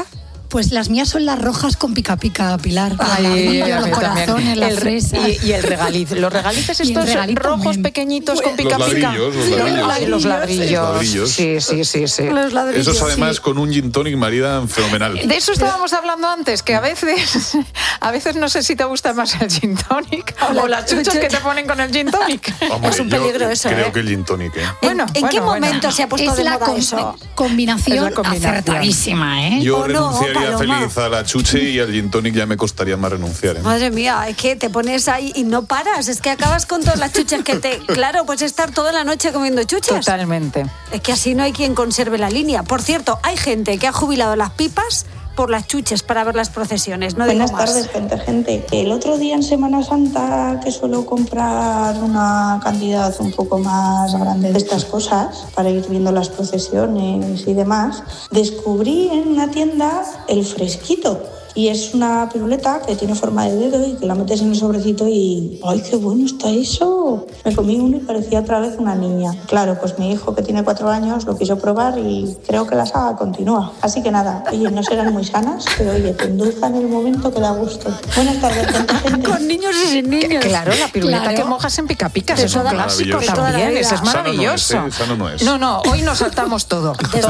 Pues las mías son las rojas con pica pica, Pilar. Ay, los corazones, las fresas. Y el regaliz. Los regalices estos rojos también. Pequeñitos con pica pica. Los ladrillos. Sí. Los ladrillos. Esos además con un gin tonic maridan fenomenal. De eso estábamos hablando antes, que a veces no sé si te gusta más el gin tonic o las chuches que te ponen con el gin tonic. Hombre, es un peligro eso. Creo que el gin tonic. ¿En qué momento se ha puesto de moda eso? Combinación acertadísima, ¿eh? Yo renunciaría feliz a la chuche y al gin tonic ya me costaría más renunciar. Madre mía, es que te pones ahí y no paras. Es que acabas con todas las chuches que te... Claro, pues estar toda la noche comiendo chuches. Totalmente. Es que así no hay quien conserve la línea. Por cierto, hay gente que ha jubilado las pipas por las chuches para ver las procesiones. No Buenas tardes, gente. El otro día en Semana Santa, que suelo comprar una cantidad un poco más grande de estas cosas para ir viendo las procesiones y demás, descubrí en una tienda el fresquito. Y es una piruleta que tiene forma de dedo y que la metes en el sobrecito y... ¡Ay, qué bueno está eso! Me comí uno y parecía otra vez una niña. Claro, pues mi hijo, que tiene 4 años, lo quiso probar y creo que la saga continúa. Así que nada, oye, no serán muy sanas, pero oye, te endulzan el momento que da gusto. Buenas tardes, gente. Con niños y sin niños. Claro, la piruleta que mojas en pica-picas es un clásico también. Ese es maravilloso. Sano no es. No, hoy nos saltamos todo.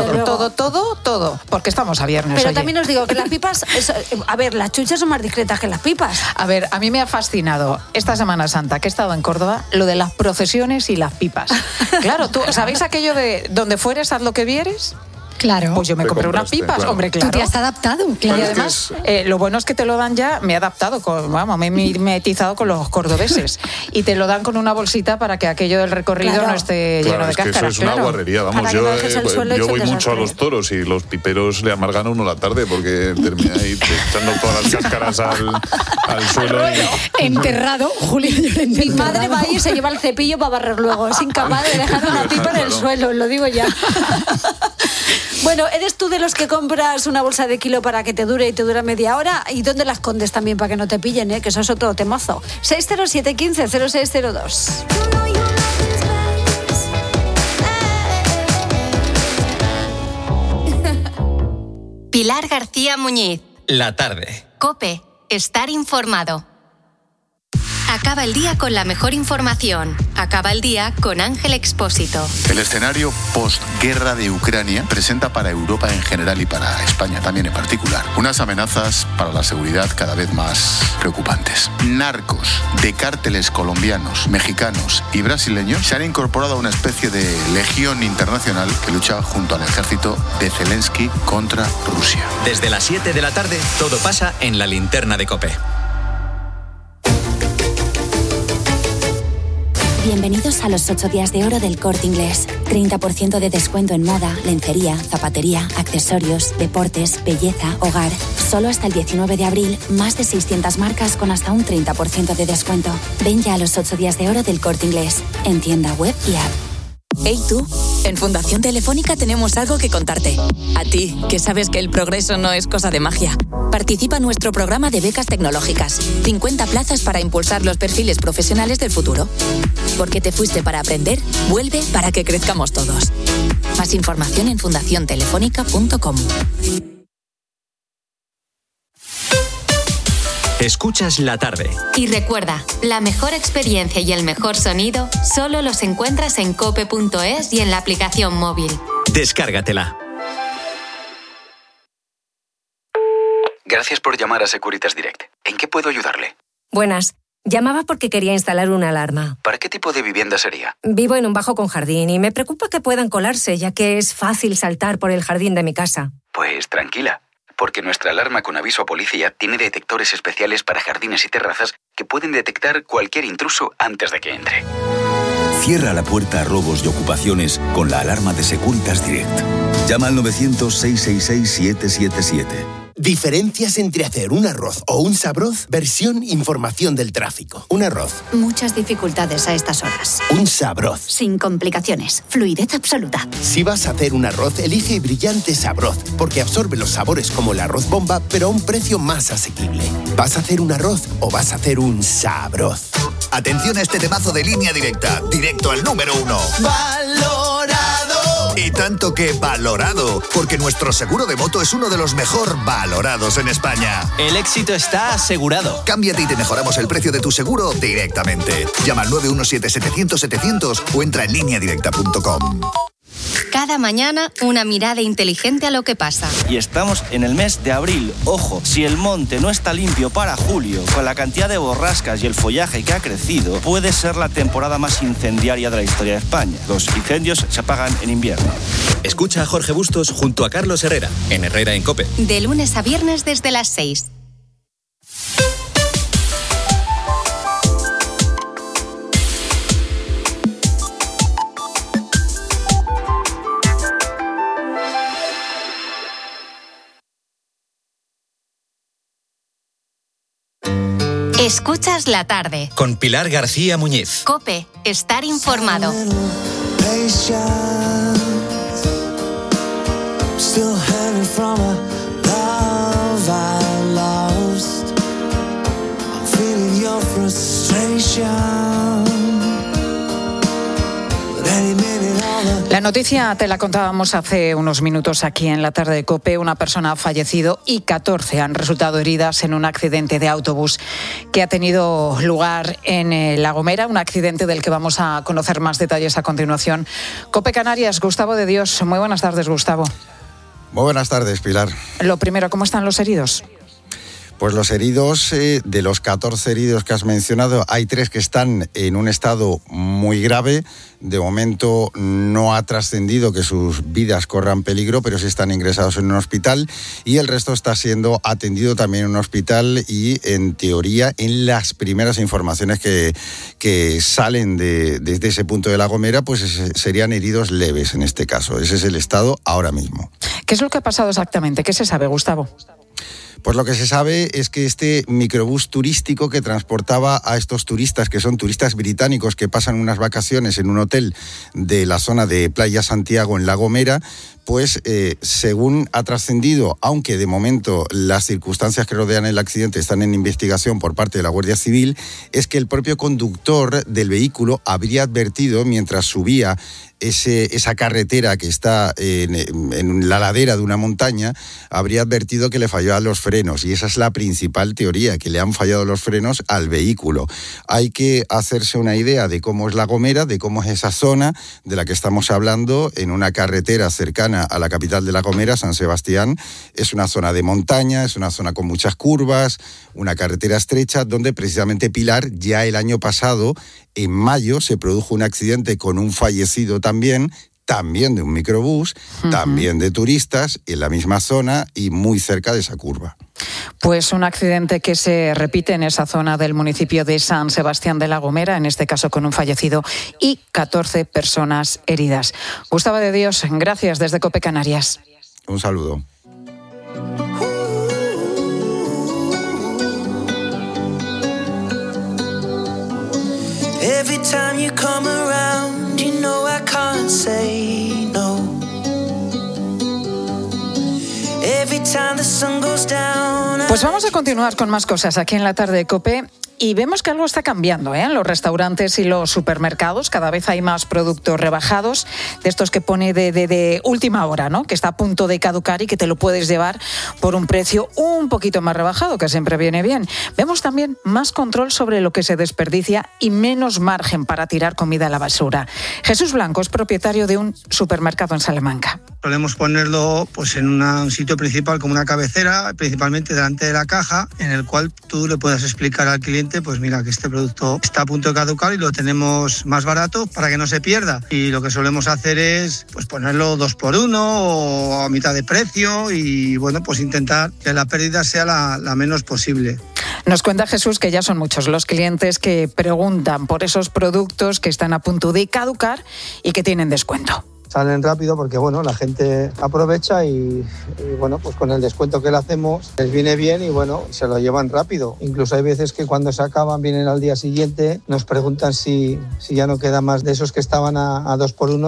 Todo. Porque estamos a viernes. Pero también os digo que las pipas... A ver, las chuches son más discretas que las pipas. A ver, a mí me ha fascinado esta Semana Santa que he estado en Córdoba, lo de las procesiones y las pipas. Claro, ¿sabéis aquello de donde fueres, haz lo que vieres? Claro. Pues yo me compré unas pipas, claro. Hombre, claro. Tú te has adaptado, claro. Y además, lo bueno es que te lo dan ya, me he adaptado, me he mimetizado con los cordobeses. Y te lo dan con una bolsita para que aquello del recorrido no esté lleno de cáscaras. Eso es una guarrería, vamos. Yo voy mucho a los toros y los piperos le amargan a uno la tarde porque termina ahí echando todas las cáscaras al suelo. Enterrado, Julio. Mi madre va ahí y se lleva el cepillo para barrer luego. Es incapaz de dejar una pipa en el suelo, lo digo ya. Bueno, ¿eres tú de los que compras una bolsa de kilo para que te dure y te dura media hora? ¿Y dónde la escondes también para que no te pillen, que eso es otro temazo? 607-15-0602. Pilar García Muñiz. La tarde. COPE. Estar informado. Acaba el día con la mejor información. Acaba el día con Ángel Expósito. El escenario postguerra de Ucrania presenta para Europa en general y para España también en particular unas amenazas para la seguridad cada vez más preocupantes. Narcos de cárteles colombianos, mexicanos y brasileños se han incorporado a una especie de legión internacional que lucha junto al ejército de Zelensky contra Rusia. Desde las 7 de la tarde, todo pasa en la linterna de COPE. Bienvenidos a los 8 días de oro del Corte Inglés. 30% de descuento en moda, lencería, zapatería, accesorios, deportes, belleza, hogar. Solo hasta el 19 de abril, más de 600 marcas con hasta un 30% de descuento. Ven ya a los 8 días de oro del Corte Inglés, en tienda web y app. Hey tú, en Fundación Telefónica tenemos algo que contarte. A ti, que sabes que el progreso no es cosa de magia. Participa en nuestro programa de becas tecnológicas. 50 plazas para impulsar los perfiles profesionales del futuro. Porque te fuiste para aprender, vuelve para que crezcamos todos. Más información en fundaciontelefónica.com. Escuchas La Tarde. Y recuerda, la mejor experiencia y el mejor sonido solo los encuentras en cope.es y en la aplicación móvil. Descárgatela. Gracias por llamar a Securitas Direct. ¿En qué puedo ayudarle? Buenas. Llamaba porque quería instalar una alarma. ¿Para qué tipo de vivienda sería? Vivo en un bajo con jardín y me preocupa que puedan colarse, ya que es fácil saltar por el jardín de mi casa. Pues tranquila, porque nuestra alarma con aviso a policía tiene detectores especiales para jardines y terrazas que pueden detectar cualquier intruso antes de que entre. Cierra la puerta a robos y ocupaciones con la alarma de Securitas Direct. Llama al 900-666-777. Diferencias entre hacer un arroz o un sabroz, versión información del tráfico. Un arroz. Muchas dificultades a estas horas. Un sabroz. Sin complicaciones. Fluidez absoluta. Si vas a hacer un arroz, elige Brillante Sabroz, porque absorbe los sabores como el arroz bomba, pero a un precio más asequible. ¿Vas a hacer un arroz o vas a hacer un sabroz? Atención a este temazo de Línea Directa. Directo al número 1. Valorado. Y tanto que valorado, porque nuestro seguro de moto es uno de los mejor valorados en España. El éxito está asegurado. Cámbiate y te mejoramos el precio de tu seguro directamente. Llama al 917-700-700 o entra en lineadirecta.com. Cada mañana, una mirada inteligente a lo que pasa. Y estamos en el mes de abril. Ojo, si el monte no está limpio para julio, con la cantidad de borrascas y el follaje que ha crecido, puede ser la temporada más incendiaria de la historia de España. Los incendios se apagan en invierno. Escucha a Jorge Bustos junto a Carlos Herrera, en Herrera en COPE. De lunes a viernes desde las 6. Escuchas la tarde. Con Pilar García Muñiz. COPE, estar informado. La noticia te la contábamos hace unos minutos aquí en la tarde de COPE. Una persona ha fallecido y 14 han resultado heridas en un accidente de autobús que ha tenido lugar en La Gomera, un accidente del que vamos a conocer más detalles a continuación. COPE Canarias, Gustavo de Dios. Muy buenas tardes, Gustavo. Muy buenas tardes, Pilar. Lo primero, ¿cómo están los heridos? Pues los heridos, de los 14 heridos que has mencionado, hay 3 que están en un estado muy grave. De momento no ha trascendido que sus vidas corran peligro, pero sí están ingresados en un hospital y el resto está siendo atendido también en un hospital y, en teoría, en las primeras informaciones que salen desde ese punto de La Gomera, pues serían heridos leves en este caso. Ese es el estado ahora mismo. ¿Qué es lo que ha pasado exactamente? ¿Qué se sabe, Gustavo? Pues lo que se sabe es que este microbús turístico que transportaba a estos turistas, que son turistas británicos que pasan unas vacaciones en un hotel de la zona de Playa Santiago en La Gomera, pues según ha trascendido, aunque de momento las circunstancias que rodean el accidente están en investigación por parte de la Guardia Civil, es que el propio conductor del vehículo habría advertido mientras subía esa carretera que está en la ladera de una montaña, habría advertido que le fallaban los frenos, y esa es la principal teoría, que le han fallado los frenos al vehículo. Hay que hacerse una idea de cómo es La Gomera, de cómo es esa zona de la que estamos hablando, en una carretera cercana a la capital de La Gomera, San Sebastián. Es una zona de montaña, es una zona con muchas curvas, una carretera estrecha, donde precisamente, Pilar, ya el año pasado, en mayo, se produjo un accidente con un fallecido también de un microbús, también de turistas, en la misma zona y muy cerca de esa curva. Pues un accidente que se repite en esa zona del municipio de San Sebastián de La Gomera, en este caso con un fallecido y 14 personas heridas. Gustavo de Dios, gracias desde COPE Canarias. Un saludo. Every time you come around, you know I can't say no. Every time the sun goes down. Pues vamos a continuar con más cosas aquí en la tarde de COPE. Y vemos que algo está cambiando, en los restaurantes y los supermercados. Cada vez hay más productos rebajados, de estos que pone de última hora, ¿no? Que está a punto de caducar y que te lo puedes llevar por un precio un poquito más rebajado, que siempre viene bien. Vemos también más control sobre lo que se desperdicia y menos margen para tirar comida a la basura. Jesús Blanco es propietario de un supermercado en Salamanca. Solemos ponerlo pues en un sitio principal, como una cabecera, principalmente delante de la caja, en el cual tú le puedas explicar al cliente, pues mira, que este producto está a punto de caducar y lo tenemos más barato para que no se pierda. Y lo que solemos hacer es pues ponerlo 2x1 o a mitad de precio y bueno, pues intentar que la pérdida sea la menos posible. Nos cuenta Jesús que ya son muchos los clientes que preguntan por esos productos que están a punto de caducar y que tienen descuento. Salen rápido porque bueno, la gente aprovecha y bueno, pues con el descuento que le hacemos les viene bien y bueno, se lo llevan rápido. Incluso hay veces que cuando se acaban, vienen al día siguiente, nos preguntan si ya no queda más de esos que estaban a 2x1.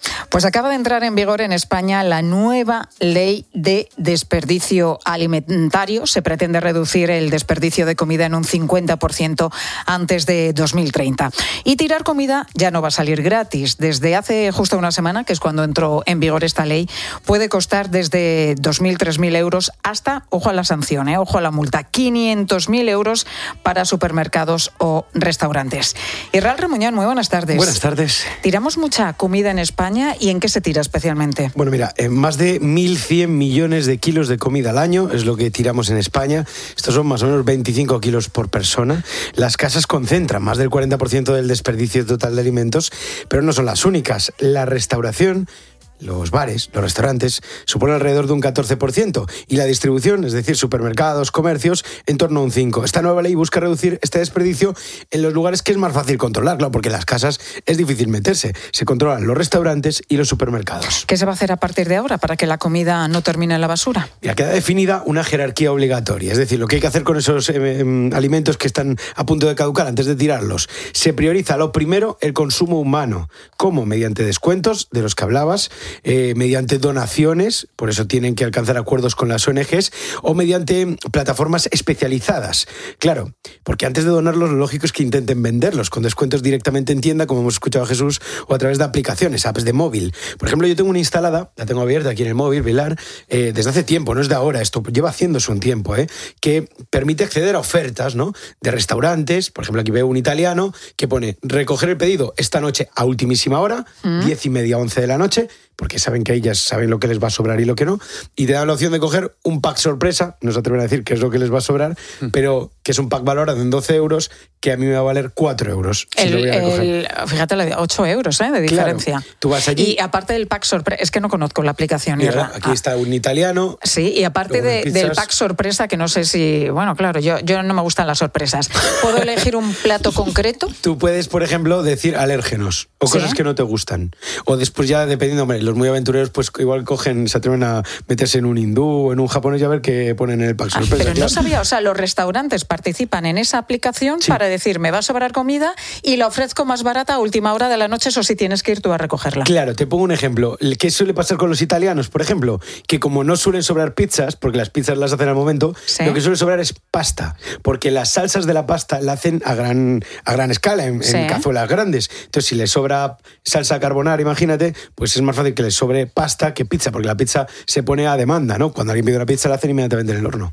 Pues acaba de entrar en vigor en España la nueva ley de desperdicio alimentario. Se pretende reducir el desperdicio de comida en un 50% antes de 2030. Y tirar comida ya no va a salir gratis. Desde hace justo una semana, que es cuando entró en vigor esta ley, puede costar desde 2.000, 3.000 euros hasta, ojo a la sanción, ojo a la multa, 500.000 euros para supermercados o restaurantes. Israel Remuñán, muy buenas tardes. Buenas tardes. ¿Tiramos mucha comida en España y en qué se tira especialmente? Bueno, mira, más de 1.100 millones de kilos de comida al año es lo que tiramos en España. Estos son más o menos 25 kilos por persona. Las casas concentran más del 40% del desperdicio total de alimentos, pero no son las únicas. La restauración, los bares, los restaurantes, suponen alrededor de un 14% y la distribución, es decir, supermercados, comercios, en torno a un 5%. Esta nueva ley busca reducir este desperdicio en los lugares que es más fácil controlarlo, porque en las casas es difícil meterse. Se controlan los restaurantes y los supermercados. ¿Qué se va a hacer a partir de ahora para que la comida no termine en la basura? Ya queda definida una jerarquía obligatoria, es decir, lo que hay que hacer con esos alimentos que están a punto de caducar antes de tirarlos. Se prioriza lo primero, el consumo humano, como mediante descuentos de los que hablabas, mediante donaciones, por eso tienen que alcanzar acuerdos con las ONGs, o mediante plataformas especializadas. Claro, porque antes de donarlos lo lógico es que intenten venderlos con descuentos directamente en tienda, como hemos escuchado a Jesús, o a través de aplicaciones, apps de móvil. Por ejemplo, yo tengo una instalada, la tengo abierta aquí en el móvil, Pilar, desde hace tiempo, no es de ahora, esto lleva haciéndose un tiempo, que permite acceder a ofertas, ¿no?, de restaurantes. Por ejemplo, aquí veo un italiano que pone recoger el pedido esta noche a ultimísima hora, 10:30, 11 de la noche, porque saben que ellas saben lo que les va a sobrar y lo que no, y te dan la opción de coger un pack sorpresa, no se atreven a decir qué es lo que les va a sobrar, pero que es un pack valorado en 12 euros, que a mí me va a valer 4 euros. Si lo voy a recoger. Fíjate, 8 euros de diferencia. Claro, tú vas allí. Y aparte del pack sorpresa, es que no conozco la aplicación. Mira, aquí está un italiano. Sí, y aparte del pack sorpresa, que no sé si, bueno, claro, yo no me gustan las sorpresas. ¿Puedo elegir un plato concreto? Tú puedes, por ejemplo, decir alérgenos o cosas que no te gustan. O después ya, dependiendo, hombre, los muy aventureros pues igual se atreven a meterse en un hindú o en un japonés y a ver qué ponen en el pack sorpresa. Pero no sabía, o sea, los restaurantes participan en esa aplicación para decir, me va a sobrar comida y la ofrezco más barata a última hora de la noche, eso sí tienes que ir tú a recogerla. Claro, te pongo un ejemplo. ¿Qué suele pasar con los italianos, por ejemplo? Que como no suelen sobrar pizzas, porque las pizzas las hacen al momento, lo que suele sobrar es pasta, porque las salsas de la pasta la hacen a gran escala, en cazuelas grandes. Entonces, si les sobra salsa carbonara, imagínate, pues es más fácil que les sobre pasta que pizza, porque la pizza se pone a demanda, ¿no? Cuando alguien pide una pizza la hacen inmediatamente en el horno.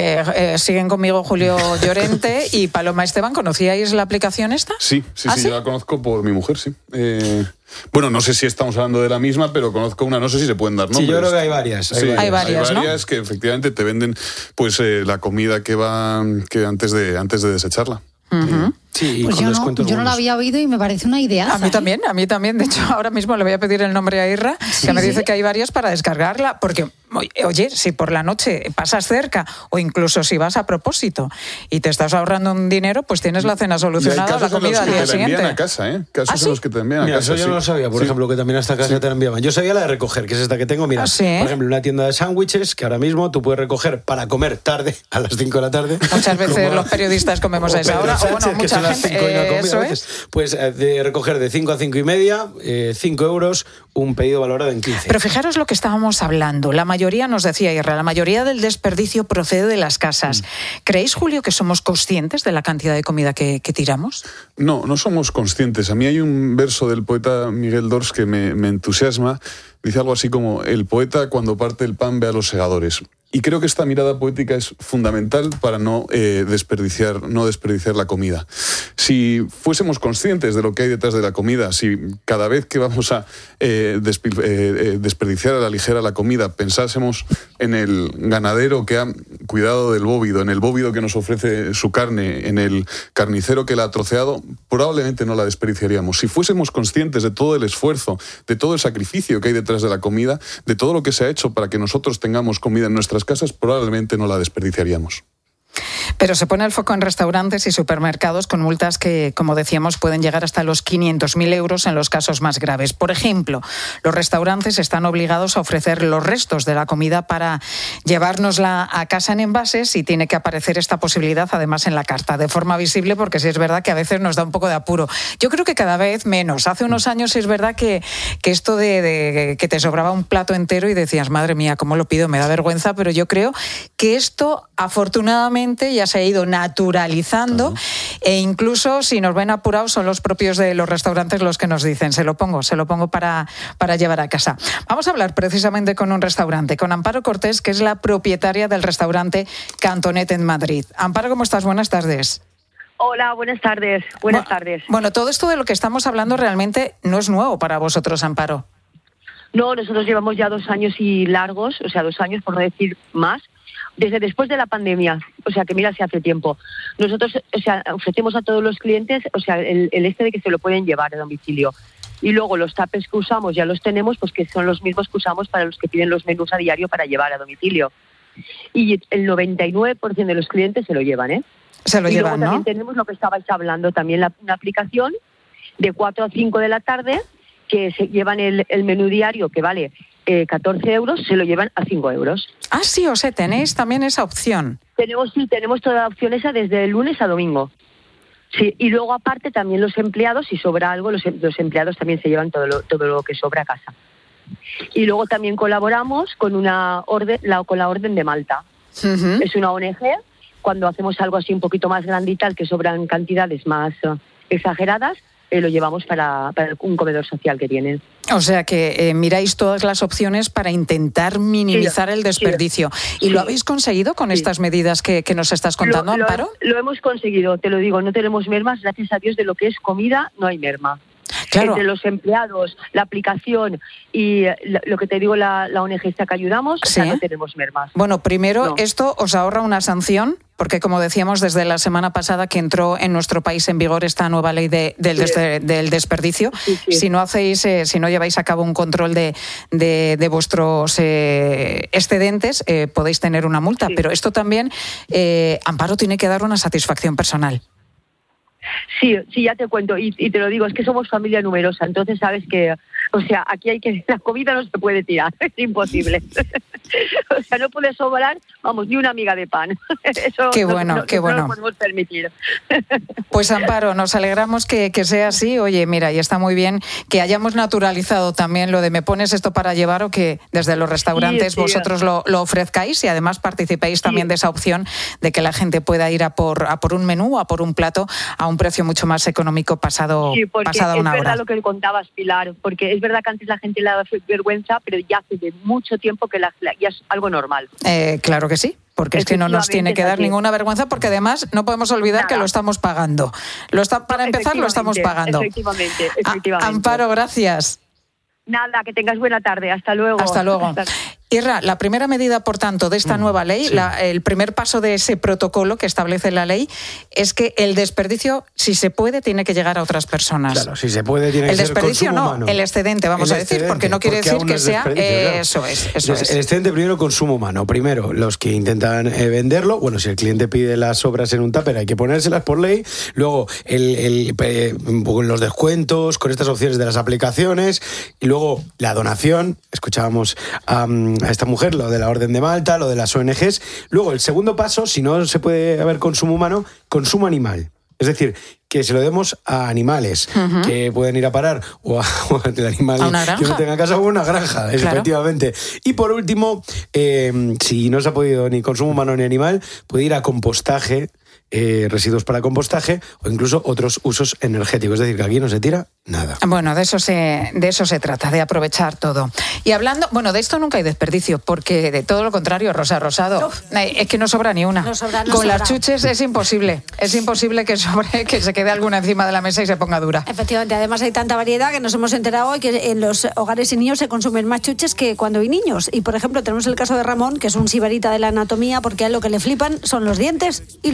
Siguen conmigo Julio Llorente y Paloma Esteban. ¿Conocíais la aplicación esta? Sí, yo la conozco por mi mujer, sí. Bueno, no sé si estamos hablando de la misma, pero conozco una, no sé si se pueden dar nombres. Sí, yo creo que hay varias. Hay varias, ¿no? Que efectivamente te venden pues la comida que antes de desecharla. Sí, pues yo no la había oído y me parece una idea. A mí también. De hecho, ahora mismo le voy a pedir el nombre a Irra, que me dice que hay varias para descargarla, porque, oye, si por la noche pasas cerca o incluso si vas a propósito y te estás ahorrando un dinero, pues tienes la cena solucionada, la comida al día siguiente. Te envían a casa, Casos en los que te envían a casa. Eso yo no lo sabía, por ejemplo, que también hasta casa te la enviaban. Yo sabía la de recoger, que es esta que tengo. Mira, por ejemplo, una tienda de sándwiches que ahora mismo tú puedes recoger para comer tarde, a las 5 de la tarde. Muchas veces los periodistas comemos a esa hora, o bueno, mucha gente. Eso es. Pues de recoger de 5 a 5 y media, 5 euros, un pedido valorado en 15. Pero fijaros lo que estábamos hablando. La mayoría, nos decía Irra, la mayoría del desperdicio procede de las casas. ¿Creéis, Julio, que somos conscientes de la cantidad de comida que tiramos? No somos conscientes. A mí hay un verso del poeta Miguel Dors que me entusiasma. Dice algo así como: el poeta cuando parte el pan ve a los segadores. Y creo que esta mirada poética es fundamental para no desperdiciar la comida. Si fuésemos conscientes de lo que hay detrás de la comida, si cada vez que vamos a desperdiciar a la ligera la comida pensásemos en el ganadero que ha cuidado del bóvido, en el bóvido que nos ofrece su carne, en el carnicero que la ha troceado, probablemente no la desperdiciaríamos. Si fuésemos conscientes de todo el esfuerzo, de todo el sacrificio que hay detrás de la comida, de todo lo que se ha hecho para que nosotros tengamos comida en nuestras casas, probablemente no la desperdiciaríamos. Pero se pone el foco en restaurantes y supermercados con multas que, como decíamos, pueden llegar hasta los 500.000 euros en los casos más graves. Por ejemplo, los restaurantes están obligados a ofrecer los restos de la comida para llevárnosla a casa en envases y tiene que aparecer esta posibilidad además en la carta de forma visible, porque sí es verdad que a veces nos da un poco de apuro. Yo creo que cada vez menos. Hace unos años sí es verdad que esto de que te sobraba un plato entero y decías, madre mía, ¿cómo lo pido? Me da vergüenza, pero yo creo que esto afortunadamente ya se ha ido naturalizando e incluso si nos ven apurados son los propios de los restaurantes los que nos dicen, se lo pongo para llevar a casa. Vamos a hablar precisamente con un restaurante, con Amparo Cortés, que es la propietaria del restaurante Cantonet en Madrid. Amparo, ¿cómo estás? Buenas tardes. Hola, buenas tardes. Buenas tardes. Bueno, todo esto de lo que estamos hablando realmente no es nuevo para vosotros, Amparo. No, nosotros llevamos ya 2 años y largos, o sea, 2 años por no decir más, desde después de la pandemia, o sea, que mira, si hace tiempo. Nosotros, o sea, ofrecemos a todos los clientes, o sea, el de que se lo pueden llevar a domicilio. Y luego los tuppers que usamos ya los tenemos, pues que son los mismos que usamos para los que piden los menús a diario para llevar a domicilio. Y el 99% de los clientes se lo llevan, ¿eh? Se lo llevan, luego ¿no? también tenemos lo que estabais hablando, también una aplicación de 4 a 5 de la tarde que se llevan el menú diario que vale 14 euros, se lo llevan a 5 euros. Ah, sí, o sea, tenéis también esa opción. Tenemos toda la opción esa desde el lunes a domingo. Sí, y luego aparte también los empleados, si sobra algo, los empleados también se llevan todo lo que sobra a casa. Y luego también colaboramos con con la Orden de Malta. Uh-huh. Es una ONG, cuando hacemos algo así un poquito más grande y tal, que sobran cantidades más exageradas, lo llevamos para un comedor social que tienen. O sea que miráis todas las opciones para intentar minimizar el desperdicio. ¿Y lo habéis conseguido con estas medidas que nos estás contando, Amparo? Lo hemos conseguido, te lo digo, no tenemos mermas, gracias a Dios, de lo que es comida no hay merma. Claro. Entre los empleados, la aplicación y lo que te digo, la ONG esta que ayudamos, ¿sí? O sea, no tenemos mermas. Bueno, primero, esto os ahorra una sanción, porque como decíamos, desde la semana pasada que entró en nuestro país en vigor esta nueva ley del desperdicio, si no lleváis a cabo un control de vuestros excedentes, podéis tener una multa. Pero esto también, Amparo, tiene que dar una satisfacción personal. Sí, ya te cuento, y te lo digo, es que somos familia numerosa, entonces sabes que, o sea, aquí la comida no se puede tirar, es imposible. O sea, no puede sobrar, vamos, ni una miga de pan. Eso qué bueno, qué bueno. No lo podemos permitir. Pues Amparo, nos alegramos que sea así. Oye, mira, y está muy bien que hayamos naturalizado también lo de me pones esto para llevar, o que desde los restaurantes vosotros lo ofrezcáis y además participéis también de esa opción de que la gente pueda ir a por un menú o a por un plato a un precio mucho más económico pasada una hora. Sí, porque es verdad lo que contabas, Pilar, porque es verdad que antes la gente le daba vergüenza, pero ya hace de mucho tiempo que ya es algo normal. Claro que sí. Porque es que no nos tiene que dar ninguna vergüenza, porque además no podemos olvidar que lo estamos pagando. Para empezar, lo estamos pagando. Efectivamente. Amparo, gracias. Nada, que tengas buena tarde. Hasta luego. Hasta luego. Irra, la primera medida, por tanto, de esta nueva ley, el primer paso de ese protocolo que establece la ley, es que el desperdicio, si se puede, tiene que llegar a otras personas. Claro, si se puede, tiene que ser consumo humano. El desperdicio no, el excedente, vamos a decir, porque no quiere decir que sea... Claro. Eso es. El excedente, primero, consumo humano. Primero, los que intentan venderlo. Bueno, si el cliente pide las sobras en un tupper, hay que ponérselas por ley. Luego, los descuentos, con estas opciones de las aplicaciones. Y luego, la donación. Escuchábamos a esta mujer, lo de la Orden de Malta, lo de las ONGs. Luego, el segundo paso, si no se puede haber consumo humano, consumo animal. Es decir, que se lo demos a animales que pueden ir a parar o el animal que no tenga en casa o una granja, claro. Efectivamente. Y por último, si no se ha podido ni consumo humano ni animal, puede ir a compostaje, residuos para compostaje o incluso otros usos energéticos. Es decir, que aquí no se tira nada. Bueno, de eso se trata, de aprovechar todo. Y hablando, de esto nunca hay desperdicio, porque de todo lo contrario, Rosado, es que no sobra ni una. Con las chuches es imposible que sobre, que se quede alguna encima de la mesa y se ponga dura. Efectivamente, además hay tanta variedad que nos hemos enterado hoy que en los hogares sin niños se consumen más chuches que cuando hay niños. Y por ejemplo, tenemos el caso de Ramón, que es un sibarita de la anatomía, porque a él lo que le flipan son los dientes y los pies.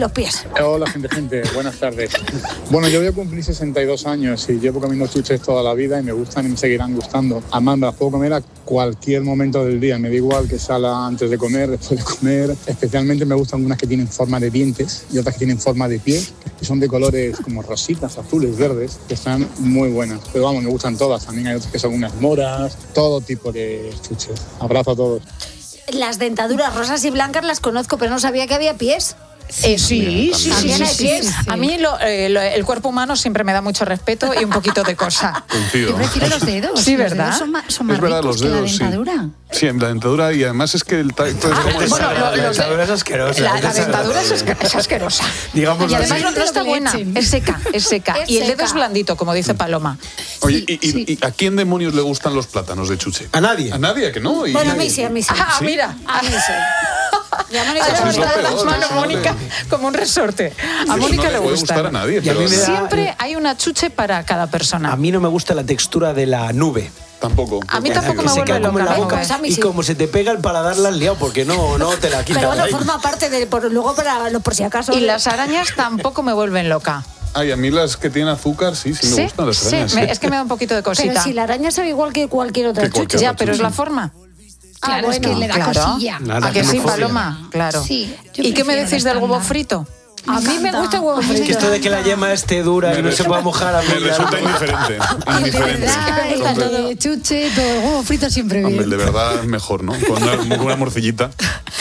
Hola, gente, buenas tardes. Bueno, yo voy a cumplir 62 años y llevo comiendo chuches toda la vida y me gustan y me seguirán gustando. Además, las puedo comer a cualquier momento del día. Me da igual que salga antes de comer, después de comer. Especialmente me gustan unas que tienen forma de dientes y otras que tienen forma de pie, que son de colores como rositas, azules, verdes, que están muy buenas. Pero vamos, me gustan todas. También hay otras que son unas moras, todo tipo de chuches. Abrazo a todos. Las dentaduras rosas y blancas las conozco, pero no sabía que había pies. Sí. También hay pies. A mí el cuerpo humano siempre me da mucho respeto y un poquito de cosa. Coincido. Yo prefiero los dedos. Sí, los ¿verdad? Dedos son más Es verdad, ricos los que la dedos, sí. dentadura. Sí, la dentadura, y además es que el tacto es como... La dentadura es asquerosa. La dentadura es asquerosa. Digamos Y además así. no está buena, es seca. Es Y el dedo seca. es blandito, como dice Paloma. Oye, ¿y a quién demonios le gustan los plátanos de chuche? A nadie. A nadie, que no. Bueno, a mí sí. Ah, ¿Sí? mira. A mí sí. Y a Mónica Ahora le me está de las peor, manos eso no Mónica como un resorte. A Eso Mónica no le puede gustar a gusta. nadie. Y a Pero mí me da- Siempre hay una chuche para cada persona. A mí no me gusta la textura de la nube. Tampoco. A mí tampoco Que me se vuelve queda como en loca. la boca. Pues a mí Y sí. como se te pega el paladar, la has liado, porque no te la quitas. Pero bueno, ahí. forma parte de... luego por si acaso... Y las arañas tampoco me vuelven loca. Ay, a mí las que tienen azúcar, sí me gustan las arañas. es que me da un poquito de cosita. Pero si la araña sabe igual que cualquier otra Que cualquier chuche. Ya, pero es la forma. Claro, es que le da cosilla. Nada, ¿A que sí, xenofobia. Paloma? Claro. Sí, yo ¿Y qué me prefiero decís la del huevo estándar. frito? A mí me gusta el huevo frito. Que esto de que la yema esté dura y no se pueda mojar a mí. Me resulta indiferente. De verdad, de chuche, todo el huevo frito siempre Hombre, bien. de verdad es mejor, ¿no? Con una morcillita.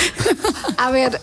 A ver,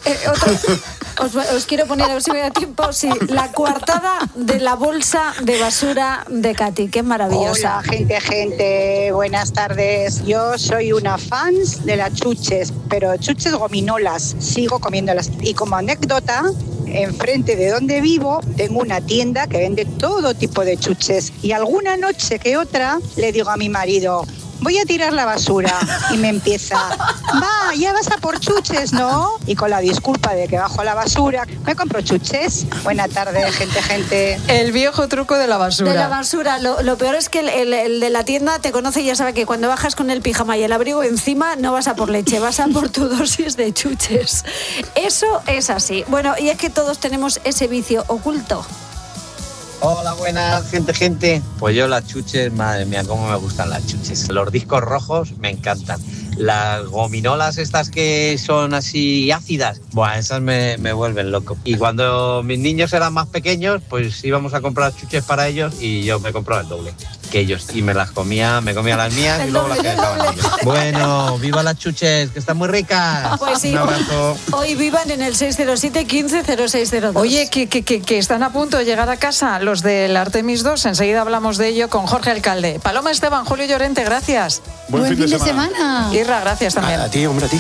os quiero poner, a ver si me da tiempo, la coartada de la bolsa de basura de Katy, que es maravillosa. Hola, gente, buenas tardes. Yo soy una fan de las chuches, pero chuches gominolas, sigo comiéndolas. Y como anécdota, enfrente de donde vivo, tengo una tienda que vende todo tipo de chuches. Y alguna noche que otra, le digo a mi marido, voy a tirar la basura. Y me empieza, va, ya vas a por chuches, ¿no? Y con la disculpa de que bajo la basura, me compro chuches. Buena tarde, gente. El viejo truco de la basura. De la basura. Lo peor es que el de la tienda te conoce y ya sabe que cuando bajas con el pijama y el abrigo encima no vas a por leche, vas a por tu dosis de chuches. Eso es así. Bueno, y es que todos tenemos ese vicio oculto. Hola, buenas, gente. Pues yo las chuches, madre mía, cómo me gustan las chuches. Los discos rojos me encantan. Las gominolas estas que son así ácidas, buah, esas me vuelven loco. Y cuando mis niños eran más pequeños, pues íbamos a comprar chuches para ellos y yo me compraba el doble que ellos. Y me comía las mías y luego las que dejaban ellos. Bueno, viva las chuches, que están muy ricas. Pues sí, un abrazo. hoy vivan en el 607-150602. Oye, que están a punto de llegar a casa los del Artemis 2. Enseguida hablamos de ello con Jorge Alcalde. Paloma Esteban, Julio Llorente, gracias. Buen fin de semana. Irra, gracias también. A ti, hombre, a ti.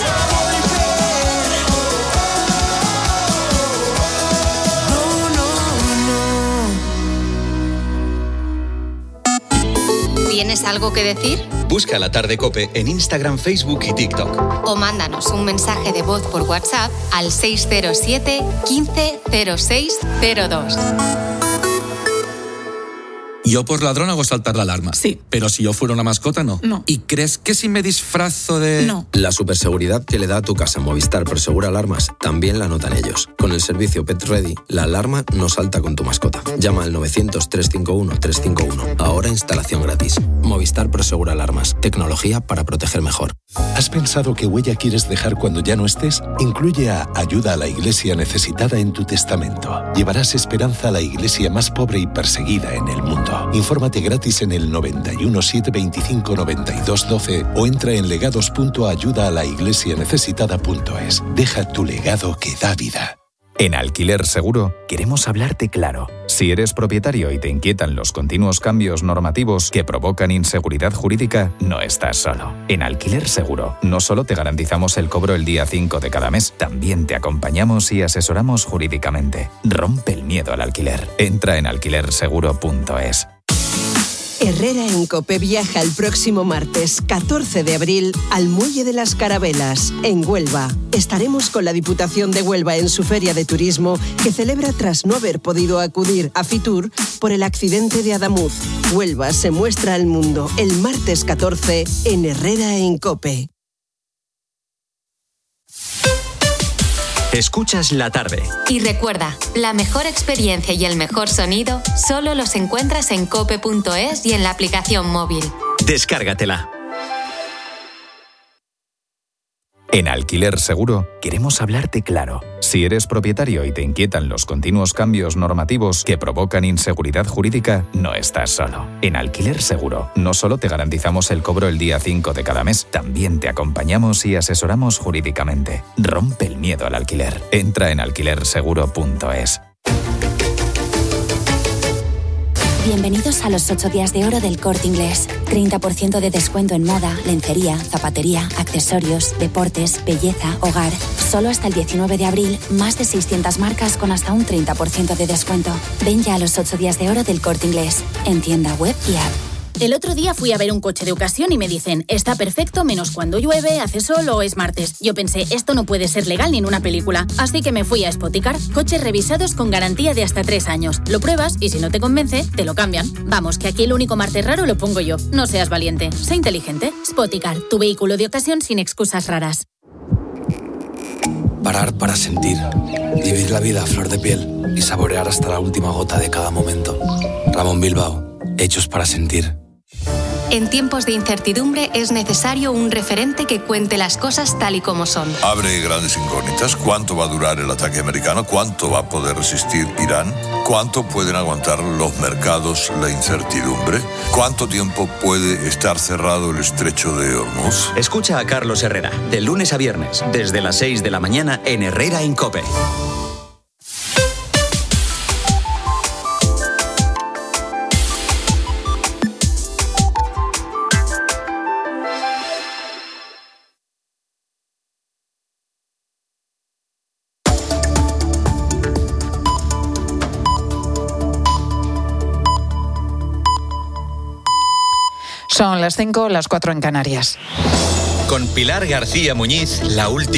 ¿Tienes algo que decir? Busca La Tarde Cope en Instagram, Facebook y TikTok. O mándanos un mensaje de voz por WhatsApp al 607 15 06 02. Yo por ladrón hago saltar la alarma. Sí. Pero si yo fuera una mascota, no. No. ¿Y crees que si me disfrazo de...? No. La superseguridad que le da a tu casa Movistar Prosegura Alarmas también la notan ellos. Con el servicio Pet Ready, la alarma no salta con tu mascota. Llama al 900-351-351. Ahora instalación gratis. Movistar Prosegura Alarmas. Tecnología para proteger mejor. ¿Has pensado qué huella quieres dejar cuando ya no estés? Incluye a Ayuda a la Iglesia Necesitada en tu testamento. Llevarás esperanza a la iglesia más pobre y perseguida en el mundo. Infórmate gratis en el 91 725 92 12 o entra en legados.ayudaalaIglesianecesitada.es. Deja tu legado que da vida. En Alquiler Seguro queremos hablarte claro. Si eres propietario y te inquietan los continuos cambios normativos que provocan inseguridad jurídica, no estás solo. En Alquiler Seguro no solo te garantizamos el cobro el día 5 de cada mes, también te acompañamos y asesoramos jurídicamente. Rompe el miedo al alquiler. Entra en alquilerseguro.es. Herrera en Cope viaja el próximo martes 14 de abril al Muelle de las Carabelas, en Huelva. Estaremos con la Diputación de Huelva en su feria de turismo que celebra tras no haber podido acudir a Fitur por el accidente de Adamuz. Huelva se muestra al mundo el martes 14 en Herrera en Cope. Escuchas La Tarde. Y recuerda, la mejor experiencia y el mejor sonido solo los encuentras en cope.es y en la aplicación móvil. Descárgatela. En Alquiler Seguro queremos hablarte claro. Si eres propietario y te inquietan los continuos cambios normativos que provocan inseguridad jurídica, no estás solo. En Alquiler Seguro no solo te garantizamos el cobro el día 5 de cada mes, también te acompañamos y asesoramos jurídicamente. Rompe el miedo al alquiler. Entra en alquilerseguro.es. Bienvenidos a los 8 días de oro del Corte Inglés. 30% de descuento en moda, lencería, zapatería, accesorios, deportes, belleza, hogar. Solo hasta el 19 de abril, más de 600 marcas con hasta un 30% de descuento. Ven ya a los 8 días de oro del Corte Inglés. En tienda web y app. El otro día fui a ver un coche de ocasión y me dicen, está perfecto menos cuando llueve, hace sol o es martes. Yo pensé, esto no puede ser legal ni en una película. Así que me fui a Spoticar. Coches revisados con garantía de hasta 3 años. Lo pruebas y si no te convence, te lo cambian. Vamos, que aquí el único martes raro lo pongo yo. No seas valiente, sé inteligente. Spoticar, tu vehículo de ocasión sin excusas raras. Parar para sentir. Vivir la vida a flor de piel y saborear hasta la última gota de cada momento. Ramón Bilbao, hechos para sentir. En tiempos de incertidumbre es necesario un referente que cuente las cosas tal y como son. Abre grandes incógnitas. ¿Cuánto va a durar el ataque americano? ¿Cuánto va a poder resistir Irán? ¿Cuánto pueden aguantar los mercados la incertidumbre? ¿Cuánto tiempo puede estar cerrado el estrecho de Hormuz? Escucha a Carlos Herrera, de lunes a viernes, desde las 6 de la mañana en Herrera en COPE. Son las 5, las 4 en Canarias. Con Pilar García Muñiz, la última.